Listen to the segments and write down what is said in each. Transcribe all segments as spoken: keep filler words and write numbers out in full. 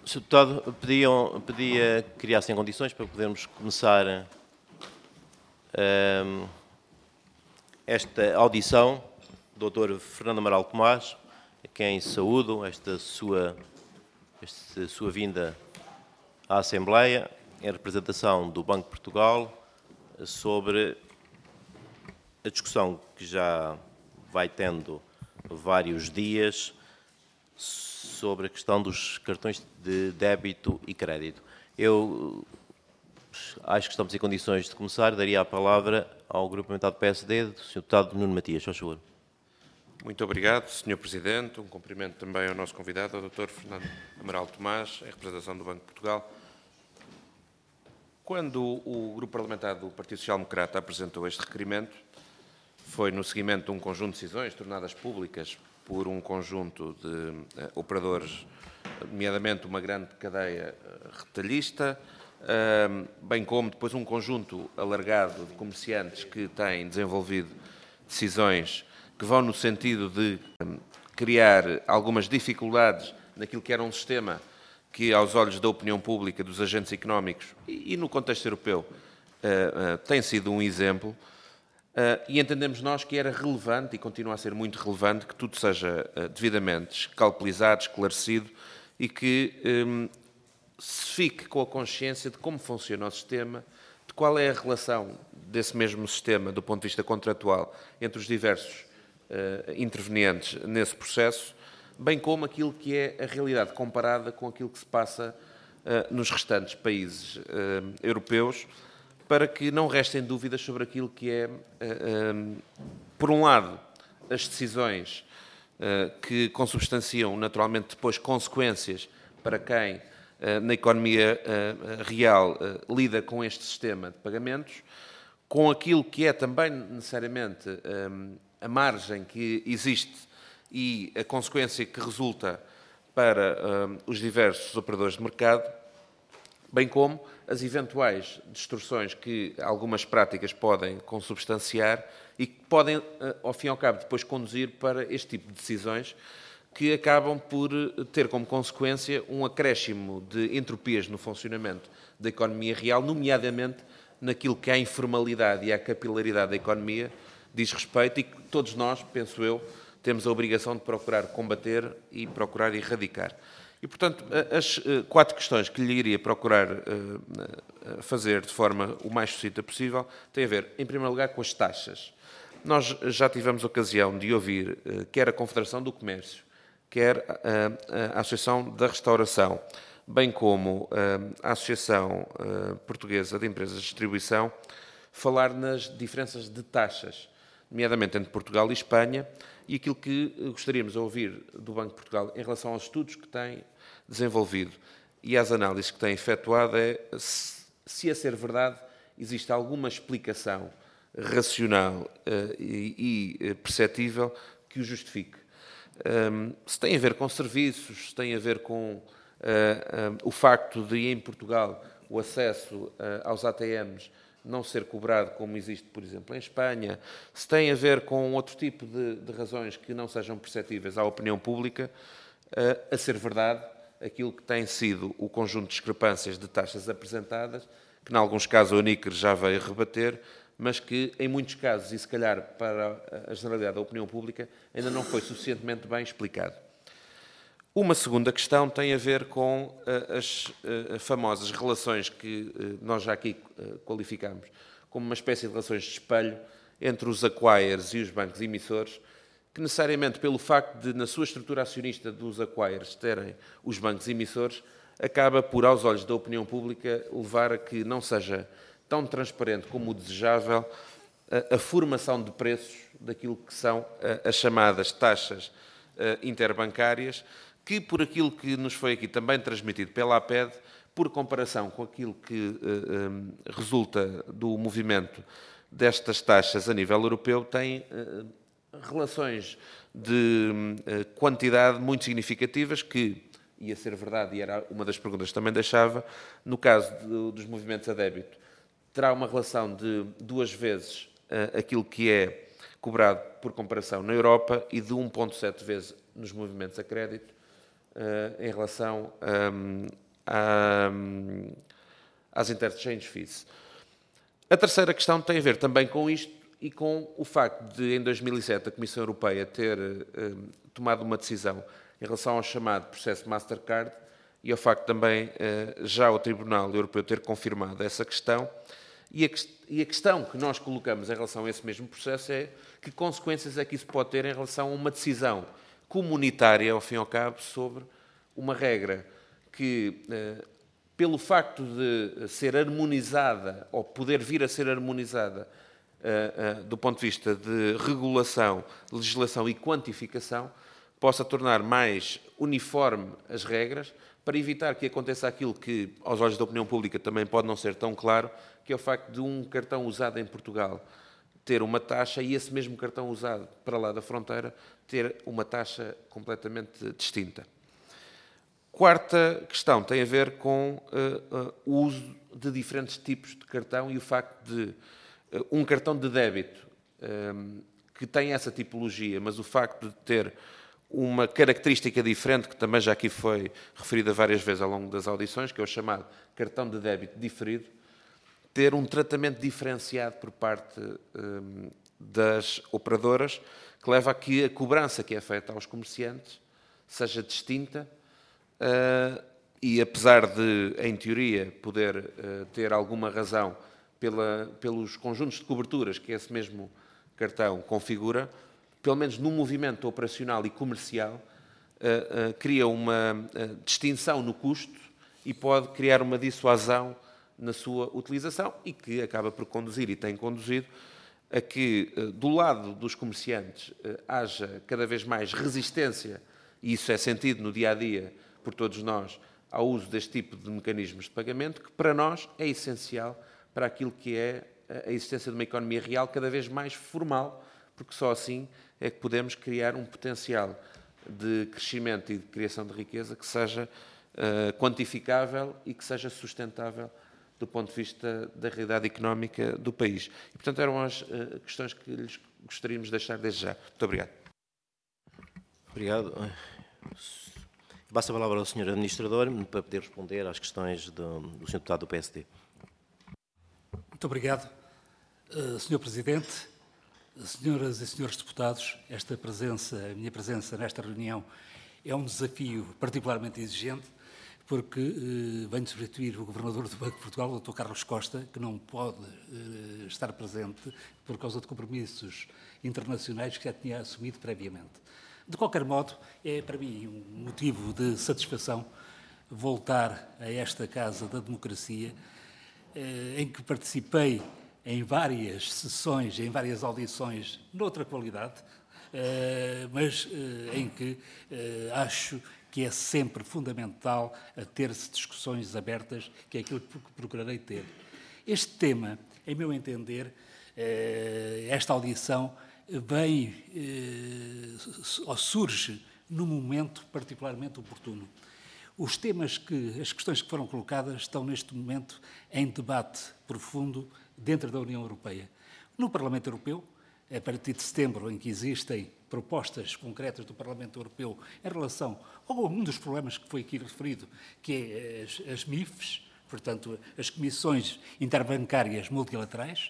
senhor Deputado, pediam, pedia que criassem condições para podermos começar hum, esta audição do doutor Fernando Amaral Tomás, a quem saúdo esta sua, esta sua vinda à Assembleia, em representação do Banco de Portugal, sobre a discussão que já vai tendo vários dias sobre a questão dos cartões de débito e crédito. Eu acho que estamos em condições de começar. Daria a palavra ao Grupo Parlamentar do P S D, do senhor Deputado Nuno Matias. Faz favor. Muito obrigado, senhor Presidente. Um cumprimento também ao nosso convidado, ao doutor Fernando Amaral Tomás, em representação do Banco de Portugal. Quando o Grupo Parlamentar do Partido Social Democrata apresentou este requerimento, foi no seguimento de um conjunto de decisões tornadas públicas por um conjunto de uh, operadores, nomeadamente uma grande cadeia uh, retalhista, uh, bem como depois um conjunto alargado de comerciantes que têm desenvolvido decisões que vão no sentido de um, criar algumas dificuldades naquilo que era um sistema que, aos olhos da opinião pública, dos agentes económicos e, e no contexto europeu, uh, uh, tem sido um exemplo. Uh, e entendemos nós que era relevante, e continua a ser muito relevante, que tudo seja uh, devidamente escalpelizado, esclarecido e que um, se fique com a consciência de como funciona o sistema, de qual é a relação desse mesmo sistema, do ponto de vista contratual, entre os diversos uh, intervenientes nesse processo, bem como aquilo que é a realidade comparada com aquilo que se passa uh, nos restantes países uh, europeus, para que não restem dúvidas sobre aquilo que é, por um lado, as decisões que consubstanciam naturalmente depois consequências para quem na economia real lida com este sistema de pagamentos, com aquilo que é também necessariamente a margem que existe e a consequência que resulta para os diversos operadores de mercado, bem como as eventuais distorções que algumas práticas podem consubstanciar e que podem, ao fim e ao cabo, depois conduzir para este tipo de decisões que acabam por ter como consequência um acréscimo de entropias no funcionamento da economia real, nomeadamente naquilo que à informalidade e à capilaridade da economia diz respeito e que todos nós, penso eu, temos a obrigação de procurar combater e procurar erradicar. E, portanto, as quatro questões que lhe iria procurar fazer de forma o mais sucinta possível têm a ver, em primeiro lugar, com as taxas. Nós já tivemos ocasião de ouvir quer a Confederação do Comércio, quer a Associação da Restauração, bem como a Associação Portuguesa de Empresas de Distribuição, falar nas diferenças de taxas, nomeadamente entre Portugal e Espanha, e aquilo que gostaríamos de ouvir do Banco de Portugal em relação aos estudos que tem desenvolvido e às análises que tem efetuado é se, se a ser verdade, existe alguma explicação racional uh, e, e perceptível que o justifique. Um, se tem a ver com serviços, se tem a ver com uh, um, o facto de, em Portugal, o acesso uh, aos A T Ms não ser cobrado como existe, por exemplo, em Espanha, se tem a ver com outro tipo de, de razões que não sejam perceptíveis à opinião pública, uh, a ser verdade, aquilo que tem sido o conjunto de discrepâncias de taxas apresentadas, que, em alguns casos, a Unicre já veio rebater, mas que, em muitos casos, e se calhar para a generalidade da opinião pública, ainda não foi suficientemente bem explicado. Uma segunda questão tem a ver com uh, as uh, famosas relações que uh, nós já aqui uh, qualificamos como uma espécie de relações de espelho entre os acquirers e os bancos emissores, que necessariamente pelo facto de, na sua estrutura acionista dos acquirers terem os bancos emissores, acaba por, aos olhos da opinião pública, levar a que não seja tão transparente como o desejável a, a formação de preços daquilo que são uh, as chamadas taxas uh, interbancárias, que, por aquilo que nos foi aqui também transmitido pela A P E D, por comparação com aquilo que uh, um, resulta do movimento destas taxas a nível europeu, tem uh, relações de uh, quantidade muito significativas que, ia ser verdade, e era uma das perguntas que também deixava, no caso de, dos movimentos a débito, terá uma relação de duas vezes uh, aquilo que é cobrado por comparação na Europa e de um vírgula sete vezes nos movimentos a crédito, em relação um, a, às interchange fees. A terceira questão tem a ver também com isto e com o facto de, em dois mil e sete, a Comissão Europeia ter um, tomado uma decisão em relação ao chamado processo Mastercard e ao facto também uh, já o Tribunal Europeu ter confirmado essa questão. E a, e a questão que nós colocamos em relação a esse mesmo processo é que consequências é que isso pode ter em relação a uma decisão comunitária, ao fim e ao cabo, sobre uma regra que, uh, pelo facto de ser harmonizada, ou poder vir a ser harmonizada, uh, uh, do ponto de vista de regulação, legislação e quantificação, possa tornar mais uniforme as regras, para evitar que aconteça aquilo que, aos olhos da opinião pública, também pode não ser tão claro, que é o facto de um cartão usado em Portugal ter uma taxa e esse mesmo cartão usado para lá da fronteira ter uma taxa completamente distinta. Quarta questão tem a ver com uh, uh, o uso de diferentes tipos de cartão e o facto de uh, um cartão de débito um, que tem essa tipologia, mas o facto de ter uma característica diferente, que também já aqui foi referida várias vezes ao longo das audições, que é o chamado cartão de débito diferido, ter um tratamento diferenciado por parte um, das operadoras, que leva a que a cobrança que é feita aos comerciantes seja distinta uh, e, apesar de, em teoria, poder uh, ter alguma razão pela, pelos conjuntos de coberturas que esse mesmo cartão configura, pelo menos no movimento operacional e comercial, uh, uh, cria uma uh, distinção no custo e pode criar uma dissuasão na sua utilização e que acaba por conduzir, e tem conduzido, a que, uh, do lado dos comerciantes, uh, haja cada vez mais resistência, e isso é sentido no dia-a-dia por todos nós, ao uso deste tipo de mecanismos de pagamento, que para nós é essencial para aquilo que é a existência de uma economia real cada vez mais formal, porque só assim é que podemos criar um potencial de crescimento e de criação de riqueza que seja uh, quantificável e que seja sustentável do ponto de vista da realidade económica do país. E, portanto, eram as uh, questões que lhes gostaríamos de deixar desde já. Muito obrigado. Obrigado. Passa a palavra ao senhor Administrador para poder responder às questões do, do senhor Deputado do P S D. Muito obrigado, uh, senhor Presidente. Senhoras e senhores deputados, esta presença, a minha presença nesta reunião é um desafio particularmente exigente, porque eh, venho substituir o Governador do Banco de Portugal, o doutor Carlos Costa, que não pode eh, estar presente por causa de compromissos internacionais que já tinha assumido previamente. De qualquer modo, é para mim um motivo de satisfação voltar a esta Casa da Democracia, eh, em que participei em várias sessões, em várias audições, noutra qualidade, eh, mas eh, em que eh, acho que é sempre fundamental a ter-se discussões abertas, que é aquilo que procurarei ter. Este tema, em meu entender, eh, esta audição vem, eh, ou surge num momento particularmente oportuno. Os temas que, as questões que foram colocadas estão neste momento em debate profundo dentro da União Europeia. No Parlamento Europeu, a partir de setembro, em que existem propostas concretas do Parlamento Europeu em relação a um dos problemas que foi aqui referido, que é as, as M I Fs, portanto, as Comissões Interbancárias Multilaterais.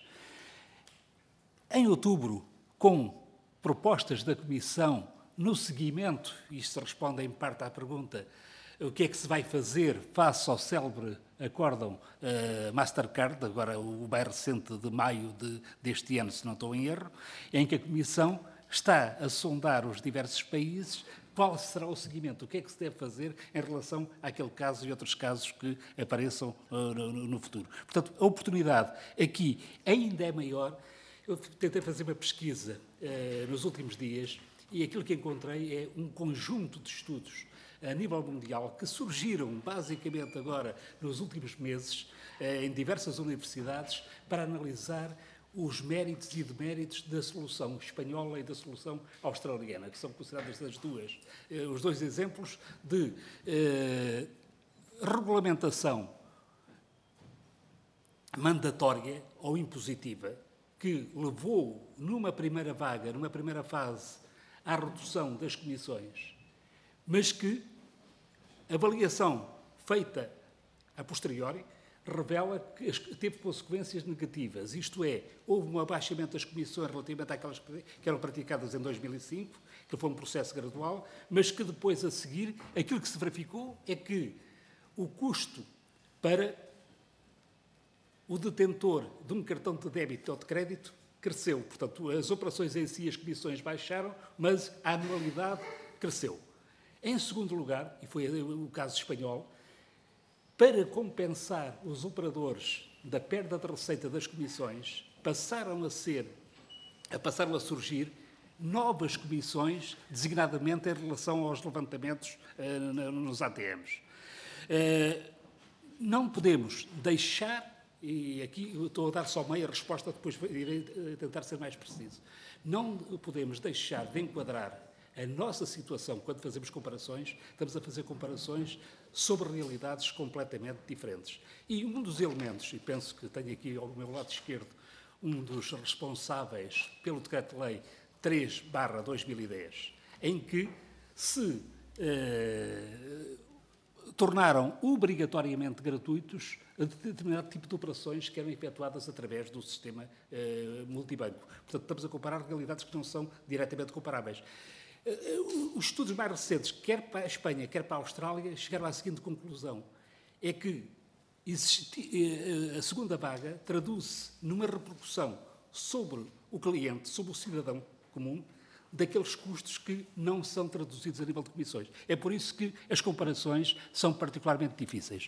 Em outubro, com propostas da Comissão no seguimento, isto responde em parte à pergunta, o que é que se vai fazer face ao célebre acórdão uh, Mastercard, agora o mais recente de maio de, deste ano, se não estou em erro, em que a Comissão está a sondar os diversos países qual será o seguimento, o que é que se deve fazer em relação àquele caso e outros casos que apareçam uh, no, no futuro. Portanto, a oportunidade aqui ainda é maior. Eu tentei fazer uma pesquisa uh, nos últimos dias e aquilo que encontrei é um conjunto de estudos a nível mundial que surgiram basicamente agora nos últimos meses uh, em diversas universidades para analisar os méritos e deméritos da solução espanhola e da solução australiana, que são consideradas as duas, uh, os dois exemplos de uh, regulamentação mandatória ou impositiva que levou, numa primeira vaga, numa primeira fase, à redução das comissões, mas que A avaliação feita a posteriori revela que teve consequências negativas, isto é, houve um abaixamento das comissões relativamente àquelas que eram praticadas em dois mil e cinco, que foi um processo gradual, mas que depois, a seguir, aquilo que se verificou é que o custo para o detentor de um cartão de débito ou de crédito cresceu. Portanto, as operações em si, as comissões baixaram, mas a anualidade cresceu. Em segundo lugar, e foi o caso espanhol, para compensar os operadores da perda de receita das comissões, passaram a ser, a passaram a surgir novas comissões, designadamente em relação aos levantamentos uh, nos A T Ms. Uh, não podemos deixar, e aqui eu estou a dar só meia resposta, depois irei tentar ser mais preciso, não podemos deixar de enquadrar a nossa situação quando fazemos comparações, estamos a fazer comparações sobre realidades completamente diferentes. E um dos elementos, e penso que tenho aqui ao meu lado esquerdo um dos responsáveis pelo Decreto-Lei três barra dois mil e dez, em que se eh, tornaram obrigatoriamente gratuitos a determinado tipo de operações que eram efetuadas através do sistema eh, multibanco. Portanto, estamos a comparar realidades que não são diretamente comparáveis. Os estudos mais recentes, quer para a Espanha, quer para a Austrália, chegaram à seguinte conclusão, é que a segunda vaga traduz-se numa repercussão sobre o cliente, sobre o cidadão comum, daqueles custos que não são traduzidos a nível de comissões. É por isso que as comparações são particularmente difíceis.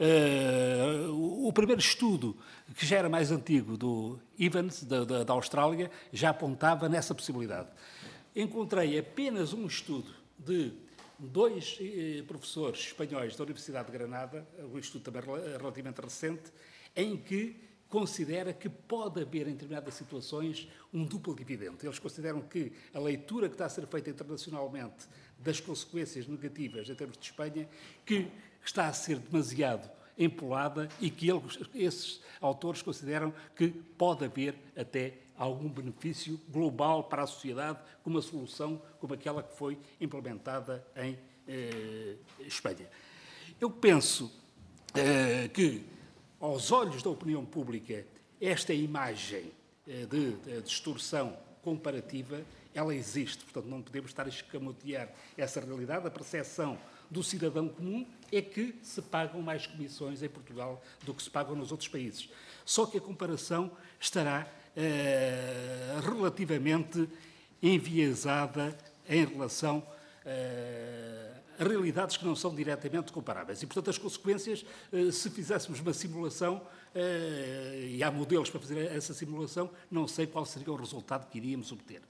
Uh, o primeiro estudo, que já era mais antigo, do Evans, da, da, da Austrália, já apontava nessa possibilidade. Encontrei apenas um estudo de dois eh, professores espanhóis da Universidade de Granada, um estudo também relativamente recente, em que considera que pode haver, em determinadas situações, um duplo dividendo. Eles consideram que a leitura que está a ser feita internacionalmente das consequências negativas em termos de Espanha, que está a ser demasiado empolada e que eles, esses autores consideram que pode haver até algum benefício global para a sociedade com uma solução como aquela que foi implementada em eh, Espanha. Eu penso eh, que, aos olhos da opinião pública, esta imagem eh, de, de distorção comparativa, ela existe. Portanto, não podemos estar a escamotear essa realidade. A percepção do cidadão comum é que se pagam mais comissões em Portugal do que se pagam nos outros países. Só que a comparação estará eh, relativamente enviesada em relação eh, a realidades que não são diretamente comparáveis. E, portanto, as consequências, eh, se fizéssemos uma simulação, eh, e há modelos para fazer essa simulação, não sei qual seria o resultado que iríamos obter.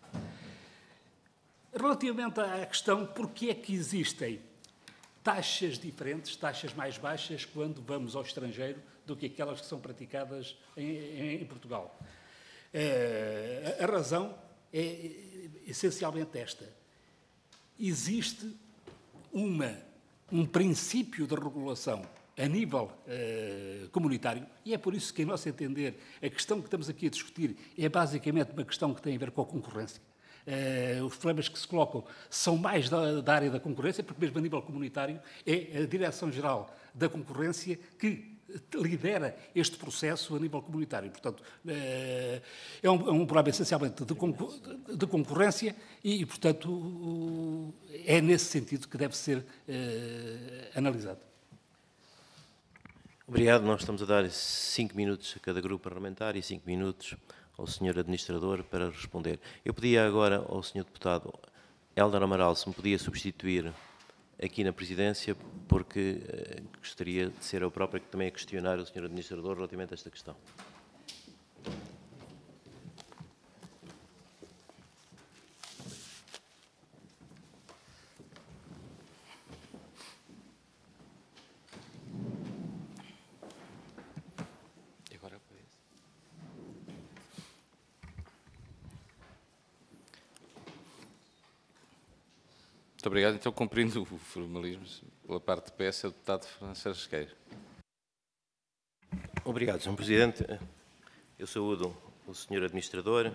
Relativamente à questão, porquê é que existem taxas diferentes, taxas mais baixas, quando vamos ao estrangeiro, do que aquelas que são praticadas em, em Portugal? Uh, a, a razão é essencialmente esta. Existe uma, um princípio de regulação a nível uh, comunitário, e é por isso que, em nosso entender, a questão que estamos aqui a discutir é basicamente uma questão que tem a ver com a concorrência. Uh, os problemas que se colocam são mais da, da área da concorrência, porque mesmo a nível comunitário é a Direção-Geral da Concorrência que lidera este processo a nível comunitário. Portanto, uh, é, um, é um problema essencialmente de, concor de concorrência e, portanto, uh, é nesse sentido que deve ser uh, analisado. Obrigado. Nós estamos a dar cinco minutos a cada grupo parlamentar e cinco minutos ao senhor Administrador para responder. Eu pedia agora ao senhor Deputado Hélder Amaral se me podia substituir aqui na Presidência, porque eh, gostaria de ser eu próprio que também a questionar o senhor Administrador relativamente a esta questão. Muito obrigado. Então, cumprindo o formalismo, pela parte de P S, é o deputado Fernando Sérgio Sequeira. Obrigado, senhor Presidente. Eu saúdo o senhor Administrador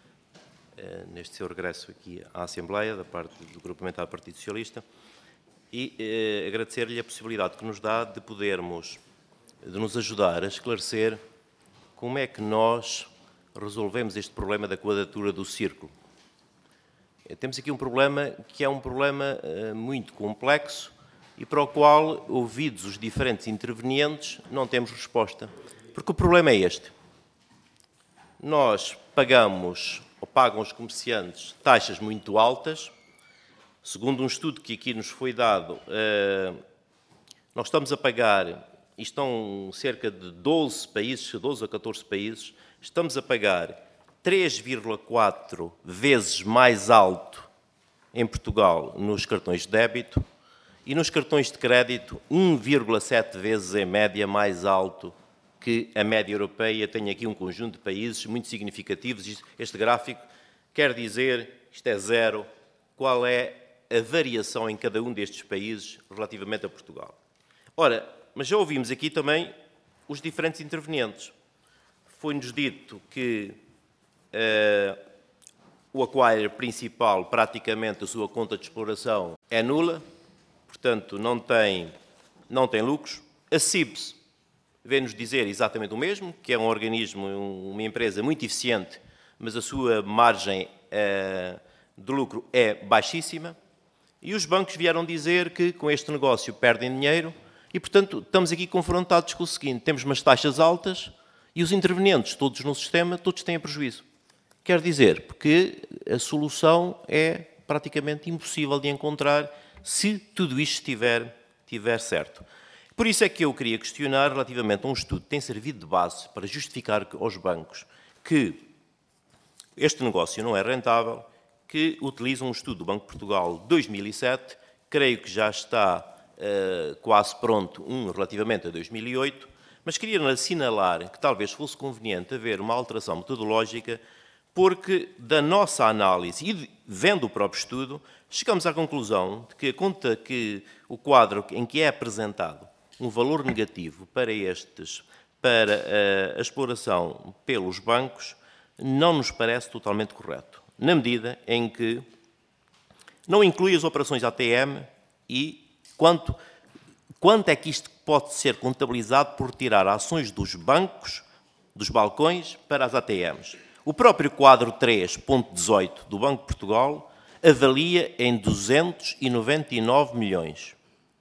neste seu regresso aqui à Assembleia, da parte do Grupo Parlamentar do Partido Socialista, e eh, agradecer-lhe a possibilidade que nos dá de podermos, de nos ajudar a esclarecer como é que nós resolvemos este problema da quadratura do círculo. Temos aqui um problema que é um problema uh, muito complexo e para o qual, ouvidos os diferentes intervenientes, não temos resposta. Porque o problema é este. Nós pagamos, ou pagam os comerciantes, taxas muito altas. Segundo um estudo que aqui nos foi dado, uh, nós estamos a pagar, e estão cerca de doze países, doze a catorze países, estamos a pagar três vírgula quatro vezes mais alto em Portugal nos cartões de débito e nos cartões de crédito um vírgula sete vezes em média mais alto que a média europeia. Tem aqui um conjunto de países muito significativos. Este gráfico quer dizer, isto é zero, qual é a variação em cada um destes países relativamente a Portugal. Ora, mas já ouvimos aqui também os diferentes intervenientes. Foi-nos dito que uh, o acquirer principal, praticamente a sua conta de exploração é nula, portanto não tem, não tem lucros. A CIBS vem-nos dizer exatamente o mesmo, que é um organismo, uma empresa muito eficiente, mas a sua margem uh, de lucro é baixíssima. E os bancos vieram dizer que com este negócio perdem dinheiro e, portanto, estamos aqui confrontados com o seguinte: temos umas taxas altas e os intervenientes, todos no sistema, todos têm prejuízo. Quer dizer, porque a solução é praticamente impossível de encontrar se tudo isto estiver, estiver certo. Por isso é que eu queria questionar relativamente a um estudo que tem servido de base para justificar aos bancos que este negócio não é rentável, que utilizam um estudo do Banco de Portugal de dois mil e sete, creio que já está uh, quase pronto um relativamente a dois mil e oito, mas queria assinalar que talvez fosse conveniente haver uma alteração metodológica, porque da nossa análise e vendo o próprio estudo, chegamos à conclusão de que a conta que o quadro em que é apresentado um valor negativo para estes, para uh, a exploração pelos bancos, não nos parece totalmente correto, na medida em que não inclui as operações A T M e quanto, quanto é que isto pode ser contabilizado por tirar ações dos bancos, dos balcões, para as A T Ms. O próprio quadro três ponto dezoito do Banco de Portugal avalia em duzentos e noventa e nove milhões.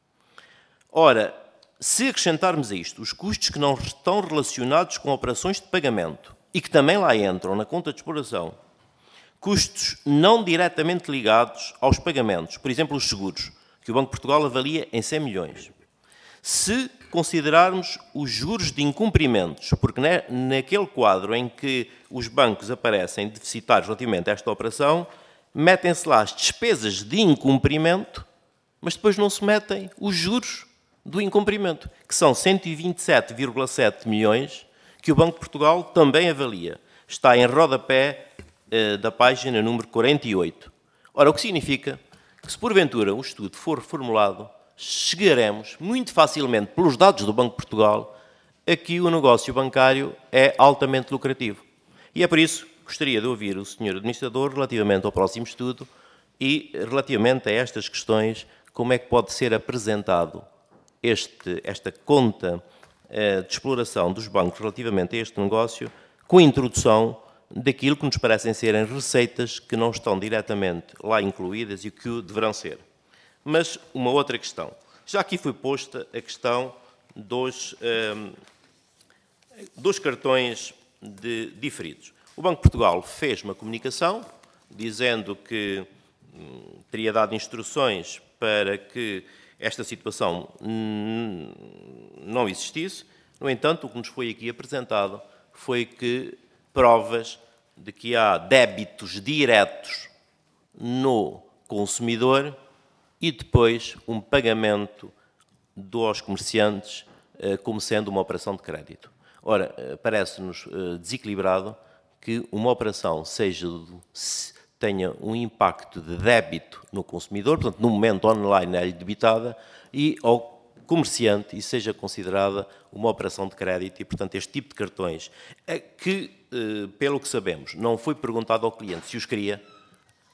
Ora, se acrescentarmos a isto os custos que não estão relacionados com operações de pagamento e que também lá entram na conta de exploração, custos não diretamente ligados aos pagamentos, por exemplo, os seguros, que o Banco de Portugal avalia em cem milhões. Se considerarmos os juros de incumprimentos, porque naquele quadro em que os bancos aparecem deficitários relativamente a esta operação, metem-se lá as despesas de incumprimento, mas depois não se metem os juros do incumprimento, que são cento e vinte e sete vírgula sete milhões, que o Banco de Portugal também avalia. Está em rodapé eh, da página número quarenta e oito. Ora, o que significa que, se porventura o estudo for formulado, chegaremos muito facilmente, pelos dados do Banco de Portugal, a que o negócio bancário é altamente lucrativo. E é por isso que gostaria de ouvir o senhor Administrador relativamente ao próximo estudo e relativamente a estas questões, como é que pode ser apresentado este, esta conta eh, de exploração dos bancos relativamente a este negócio, com a introdução daquilo que nos parecem serem receitas que não estão diretamente lá incluídas e que o deverão ser. Mas uma outra questão. Já aqui foi posta a questão dos, eh, dos cartões de diferidos. O Banco de Portugal fez uma comunicação dizendo que hum, teria dado instruções para que esta situação hum, não existisse. No entanto, o que nos foi aqui apresentado foi que provas de que há débitos diretos no consumidor e depois um pagamento dos comerciantes como sendo uma operação de crédito. Ora, parece-nos desequilibrado que uma operação seja, tenha um impacto de débito no consumidor, portanto, no momento online é-lhe debitada, e ao comerciante e seja considerada uma operação de crédito e, portanto, este tipo de cartões, que, pelo que sabemos, não foi perguntado ao cliente se os queria,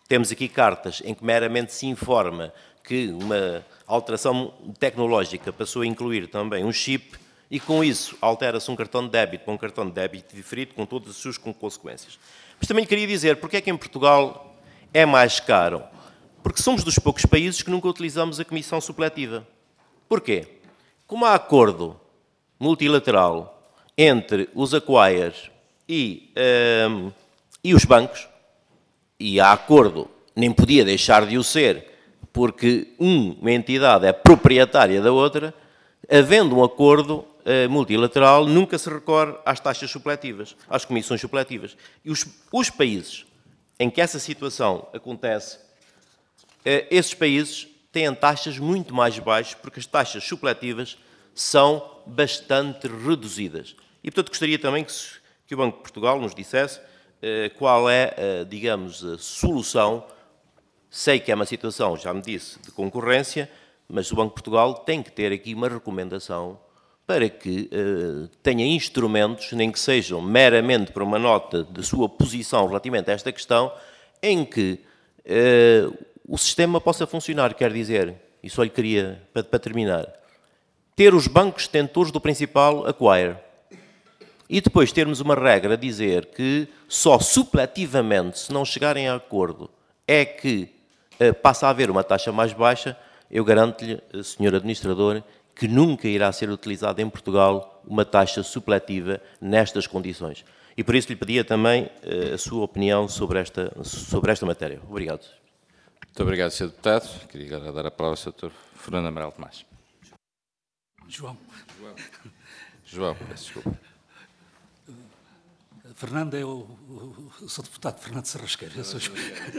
Temos aqui cartas em que meramente se informa que uma alteração tecnológica passou a incluir também um chip e com isso altera-se um cartão de débito para um cartão de débito diferido com todas as suas consequências. Mas também lhe queria dizer, porque é que em Portugal é mais caro? Porque somos dos poucos países que nunca utilizamos a comissão supletiva. Porquê? Como há acordo multilateral entre os acquirers e, um, e os bancos, e há acordo, nem podia deixar de o ser, porque uma entidade é proprietária da outra, havendo um acordo uh, multilateral, nunca se recorre às taxas supletivas, às comissões supletivas. E os, os países em que essa situação acontece, uh, esses países têm taxas muito mais baixas, porque as taxas supletivas são bastante reduzidas. E, portanto, gostaria também que, que o Banco de Portugal nos dissesse qual é, digamos, a solução. Sei que é uma situação, já me disse, de concorrência, mas o Banco de Portugal tem que ter aqui uma recomendação para que uh, tenha instrumentos, nem que sejam meramente para uma nota de sua posição relativamente a esta questão, em que uh, o sistema possa funcionar. Quer dizer, e só lhe queria, para, para terminar, ter os bancos detentores do principal acquire. E depois termos uma regra a dizer que só supletivamente, se não chegarem a acordo, é que uh, passa a haver uma taxa mais baixa. Eu garanto-lhe, senhor Administrador, que nunca irá ser utilizada em Portugal uma taxa supletiva nestas condições. E por isso lhe pedia também uh, a sua opinião sobre esta, sobre esta matéria. Obrigado. Muito obrigado, senhor Deputado. Queria agora dar a palavra ao senhor doutor Fernando Amaral Tomás. João. João, João peço desculpa. Fernando, eu, eu sou deputado Fernando Sarrasqueiro. Eu sou...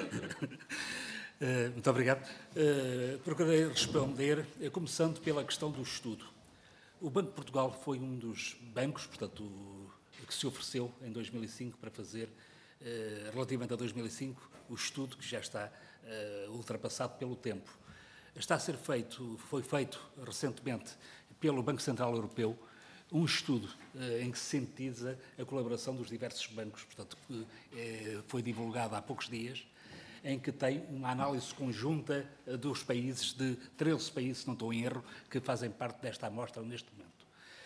uh, muito obrigado. Uh, procurei responder, uh, começando pela questão do estudo. O Banco de Portugal foi um dos bancos, portanto, o, que se ofereceu em dois mil e cinco para fazer, uh, relativamente a dois mil e cinco, o estudo que já está uh, ultrapassado pelo tempo. Está a ser feito, foi feito recentemente pelo Banco Central Europeu, um estudo uh, em que se sintetiza a colaboração dos diversos bancos, portanto, uh, foi divulgado há poucos dias, em que tem uma análise conjunta uh, dos países, de treze países, se não estou em erro, que fazem parte desta amostra neste momento.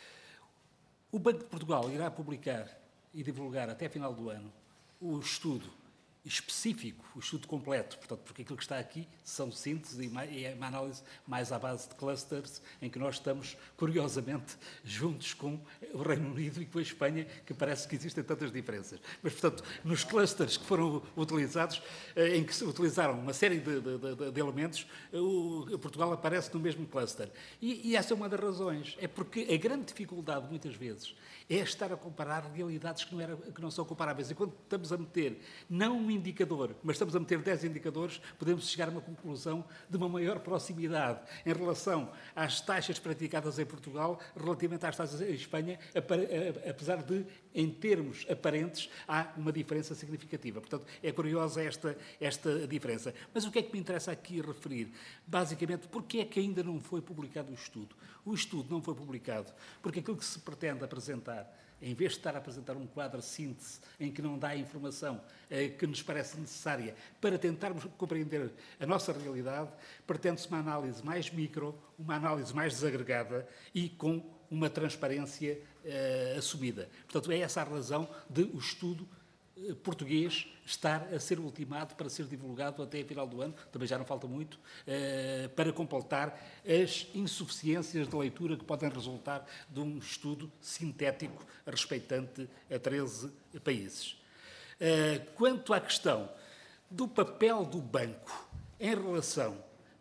O Banco de Portugal irá publicar e divulgar até final do ano o estudo específico, o estudo completo, portanto, porque aquilo que está aqui são sínteses e é uma análise mais à base de clusters, em que nós estamos, curiosamente, juntos com o Reino Unido e com a Espanha, que parece que existem tantas diferenças. Mas, portanto, nos clusters que foram utilizados, em que se utilizaram uma série de, de, de elementos, o Portugal aparece no mesmo cluster. E, e essa é uma das razões. É porque a grande dificuldade, muitas vezes, é estar a comparar realidades que não, era, que não são comparáveis. E quando estamos a meter, não um indicador, mas estamos a meter dez indicadores, podemos chegar a uma conclusão de uma maior proximidade em relação às taxas praticadas em Portugal relativamente às taxas em Espanha, apesar de, em termos aparentes, há uma diferença significativa. Portanto, é curiosa esta, esta diferença. Mas o que é que me interessa aqui referir? Basicamente, porque é que ainda não foi publicado o estudo? O estudo não foi publicado porque aquilo que se pretende apresentar, em vez de estar a apresentar um quadro de síntese em que não dá a informação eh, que nos parece necessária para tentarmos compreender a nossa realidade, pretende-se uma análise mais micro, uma análise mais desagregada e com uma transparência eh, assumida. Portanto, é essa a razão de o estudo eh, português estar a ser ultimado para ser divulgado até a final do ano, também já não falta muito, eh, para completar as insuficiências de leitura que podem resultar de um estudo sintético respeitante a treze países. Eh, quanto à questão do papel do banco em relação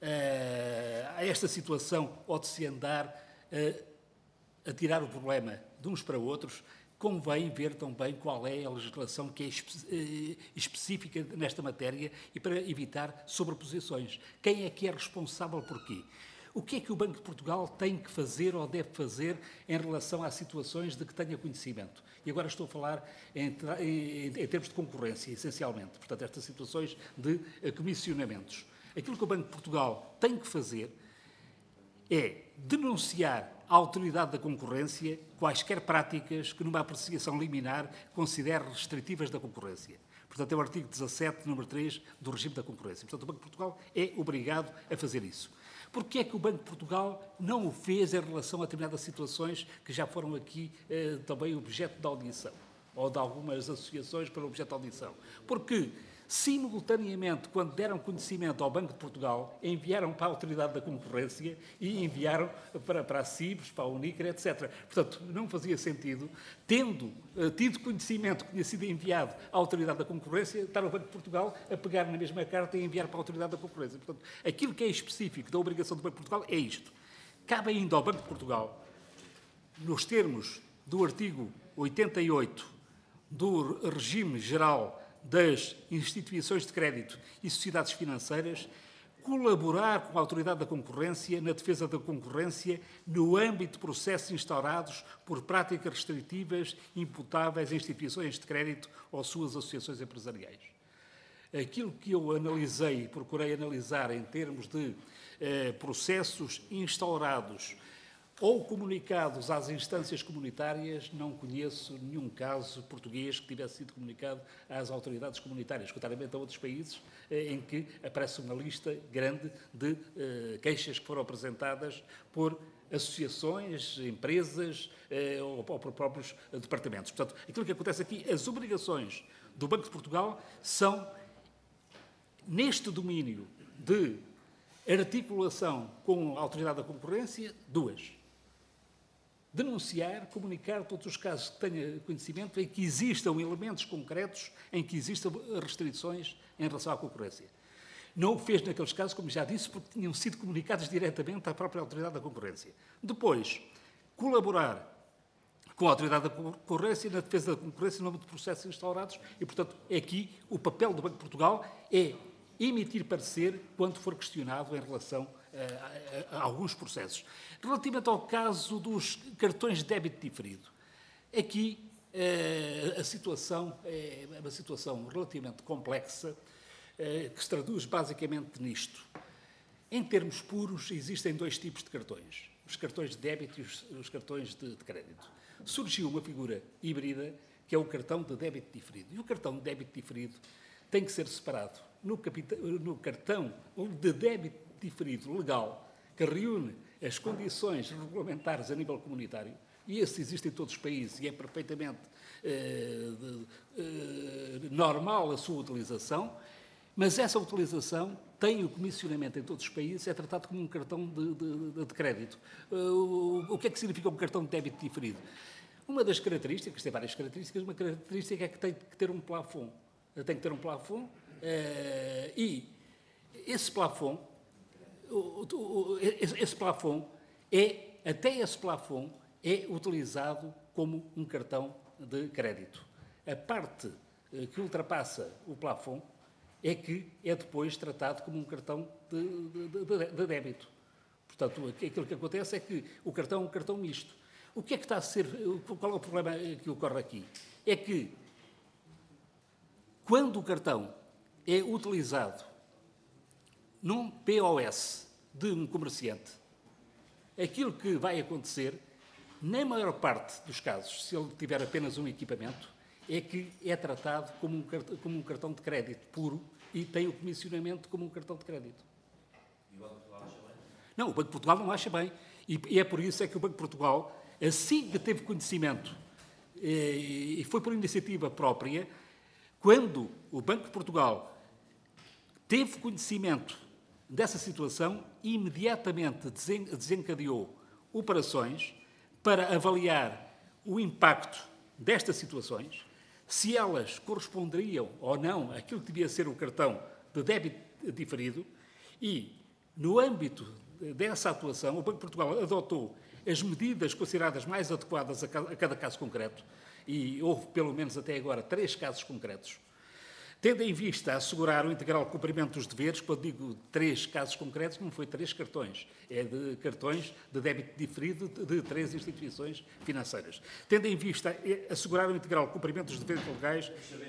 eh, a esta situação ou de se andar eh, a tirar o problema de uns para outros, convém ver também qual é a legislação que é espe- específica nesta matéria e para evitar sobreposições. Quem é que é responsável por quê? O que é que o Banco de Portugal tem que fazer ou deve fazer em relação às situações de que tenha conhecimento? E agora estou a falar em, em, em termos de concorrência, essencialmente. Portanto, estas situações de comissionamentos. Aquilo que o Banco de Portugal tem que fazer é denunciar à autoridade da concorrência quaisquer práticas que, numa apreciação liminar, considere restritivas da concorrência. Portanto, é o artigo dezassete, número três, do regime da concorrência. Portanto, o Banco de Portugal é obrigado a fazer isso. Porquê é que o Banco de Portugal não o fez em relação a determinadas situações que já foram aqui eh, também objeto de audição, ou de algumas associações pelo objeto de audição? Porque, simultaneamente, quando deram conhecimento ao Banco de Portugal, enviaram para a Autoridade da Concorrência e enviaram para, para a CIBS, para a Unicre, etcétera. Portanto, não fazia sentido, tendo uh, tido conhecimento que tinha sido enviado à Autoridade da Concorrência, estar o Banco de Portugal a pegar na mesma carta e enviar para a Autoridade da Concorrência. Portanto, aquilo que é específico da obrigação do Banco de Portugal é isto. Cabe ainda ao Banco de Portugal, nos termos do artigo oitenta e oito do regime geral das instituições de crédito e sociedades financeiras, colaborar com a Autoridade da Concorrência na defesa da concorrência no âmbito de processos instaurados por práticas restritivas imputáveis a instituições de crédito ou suas associações empresariais. Aquilo que eu analisei, procurei analisar em termos de eh, processos instaurados ou comunicados às instâncias comunitárias, não conheço nenhum caso português que tivesse sido comunicado às autoridades comunitárias, contrariamente a outros países em que aparece uma lista grande de uh, queixas que foram apresentadas por associações, empresas uh, ou, ou por próprios uh, departamentos. Portanto, aquilo que acontece aqui, as obrigações do Banco de Portugal são, neste domínio de articulação com a Autoridade da Concorrência, duas. Denunciar, comunicar todos os casos que tenha conhecimento em que existam elementos concretos em que existam restrições em relação à concorrência. Não o fez naqueles casos, como já disse, porque tinham sido comunicados diretamente à própria Autoridade da Concorrência. Depois, colaborar com a Autoridade da Concorrência na defesa da concorrência no âmbito de processos instaurados e, portanto, aqui o papel do Banco de Portugal é emitir parecer quando for questionado em relação a, a, a alguns processos. Relativamente ao caso dos cartões de débito diferido, aqui eh, a situação é uma situação relativamente complexa, eh, que se traduz basicamente nisto. Em termos puros, existem dois tipos de cartões, os cartões de débito e os, os cartões de, de crédito. Surgiu uma figura híbrida, que é o cartão de débito diferido. E o cartão de débito diferido tem que ser separado no, capita, no cartão de débito diferido legal, que reúne as condições regulamentares a nível comunitário, e esse existe em todos os países e é perfeitamente eh, de, eh, normal a sua utilização, mas essa utilização tem o comissionamento em todos os países, é tratado como um cartão de, de, de crédito. Uh, o que é que significa um cartão de débito diferido? Uma das características, tem várias características, uma característica é que tem que ter um plafond. Tem que ter um plafond uh, e esse plafond, o, o, esse, esse plafond é, até esse plafond, é utilizado como um cartão de crédito. A parte uh, que ultrapassa o plafond é que é depois tratado como um cartão de, de, de, de débito. Portanto, aquilo que acontece é que o cartão é um cartão misto. O que é que está a ser... Qual é o problema que ocorre aqui? É que, quando o cartão é utilizado num P O S de um comerciante, aquilo que vai acontecer, na maior parte dos casos, se ele tiver apenas um equipamento, é que é tratado como um, cartão, como um cartão de crédito puro e tem o comissionamento como um cartão de crédito. E o Banco de Portugal acha bem? Não, o Banco de Portugal não acha bem. E, e é por isso é que o Banco de Portugal, assim que teve conhecimento, e, e foi por iniciativa própria, quando o Banco de Portugal teve conhecimento dessa situação, imediatamente desencadeou operações para avaliar o impacto destas situações, se elas corresponderiam ou não àquilo que devia ser o cartão de débito diferido, e, no âmbito dessa atuação, o Banco de Portugal adotou as medidas consideradas mais adequadas a cada caso concreto, e houve, pelo menos até agora, três casos concretos, tendo em vista assegurar o integral cumprimento dos deveres. Quando digo três casos concretos, não foi três cartões, é de cartões de débito diferido de três instituições financeiras. Tendo em vista assegurar o integral cumprimento dos deveres legais,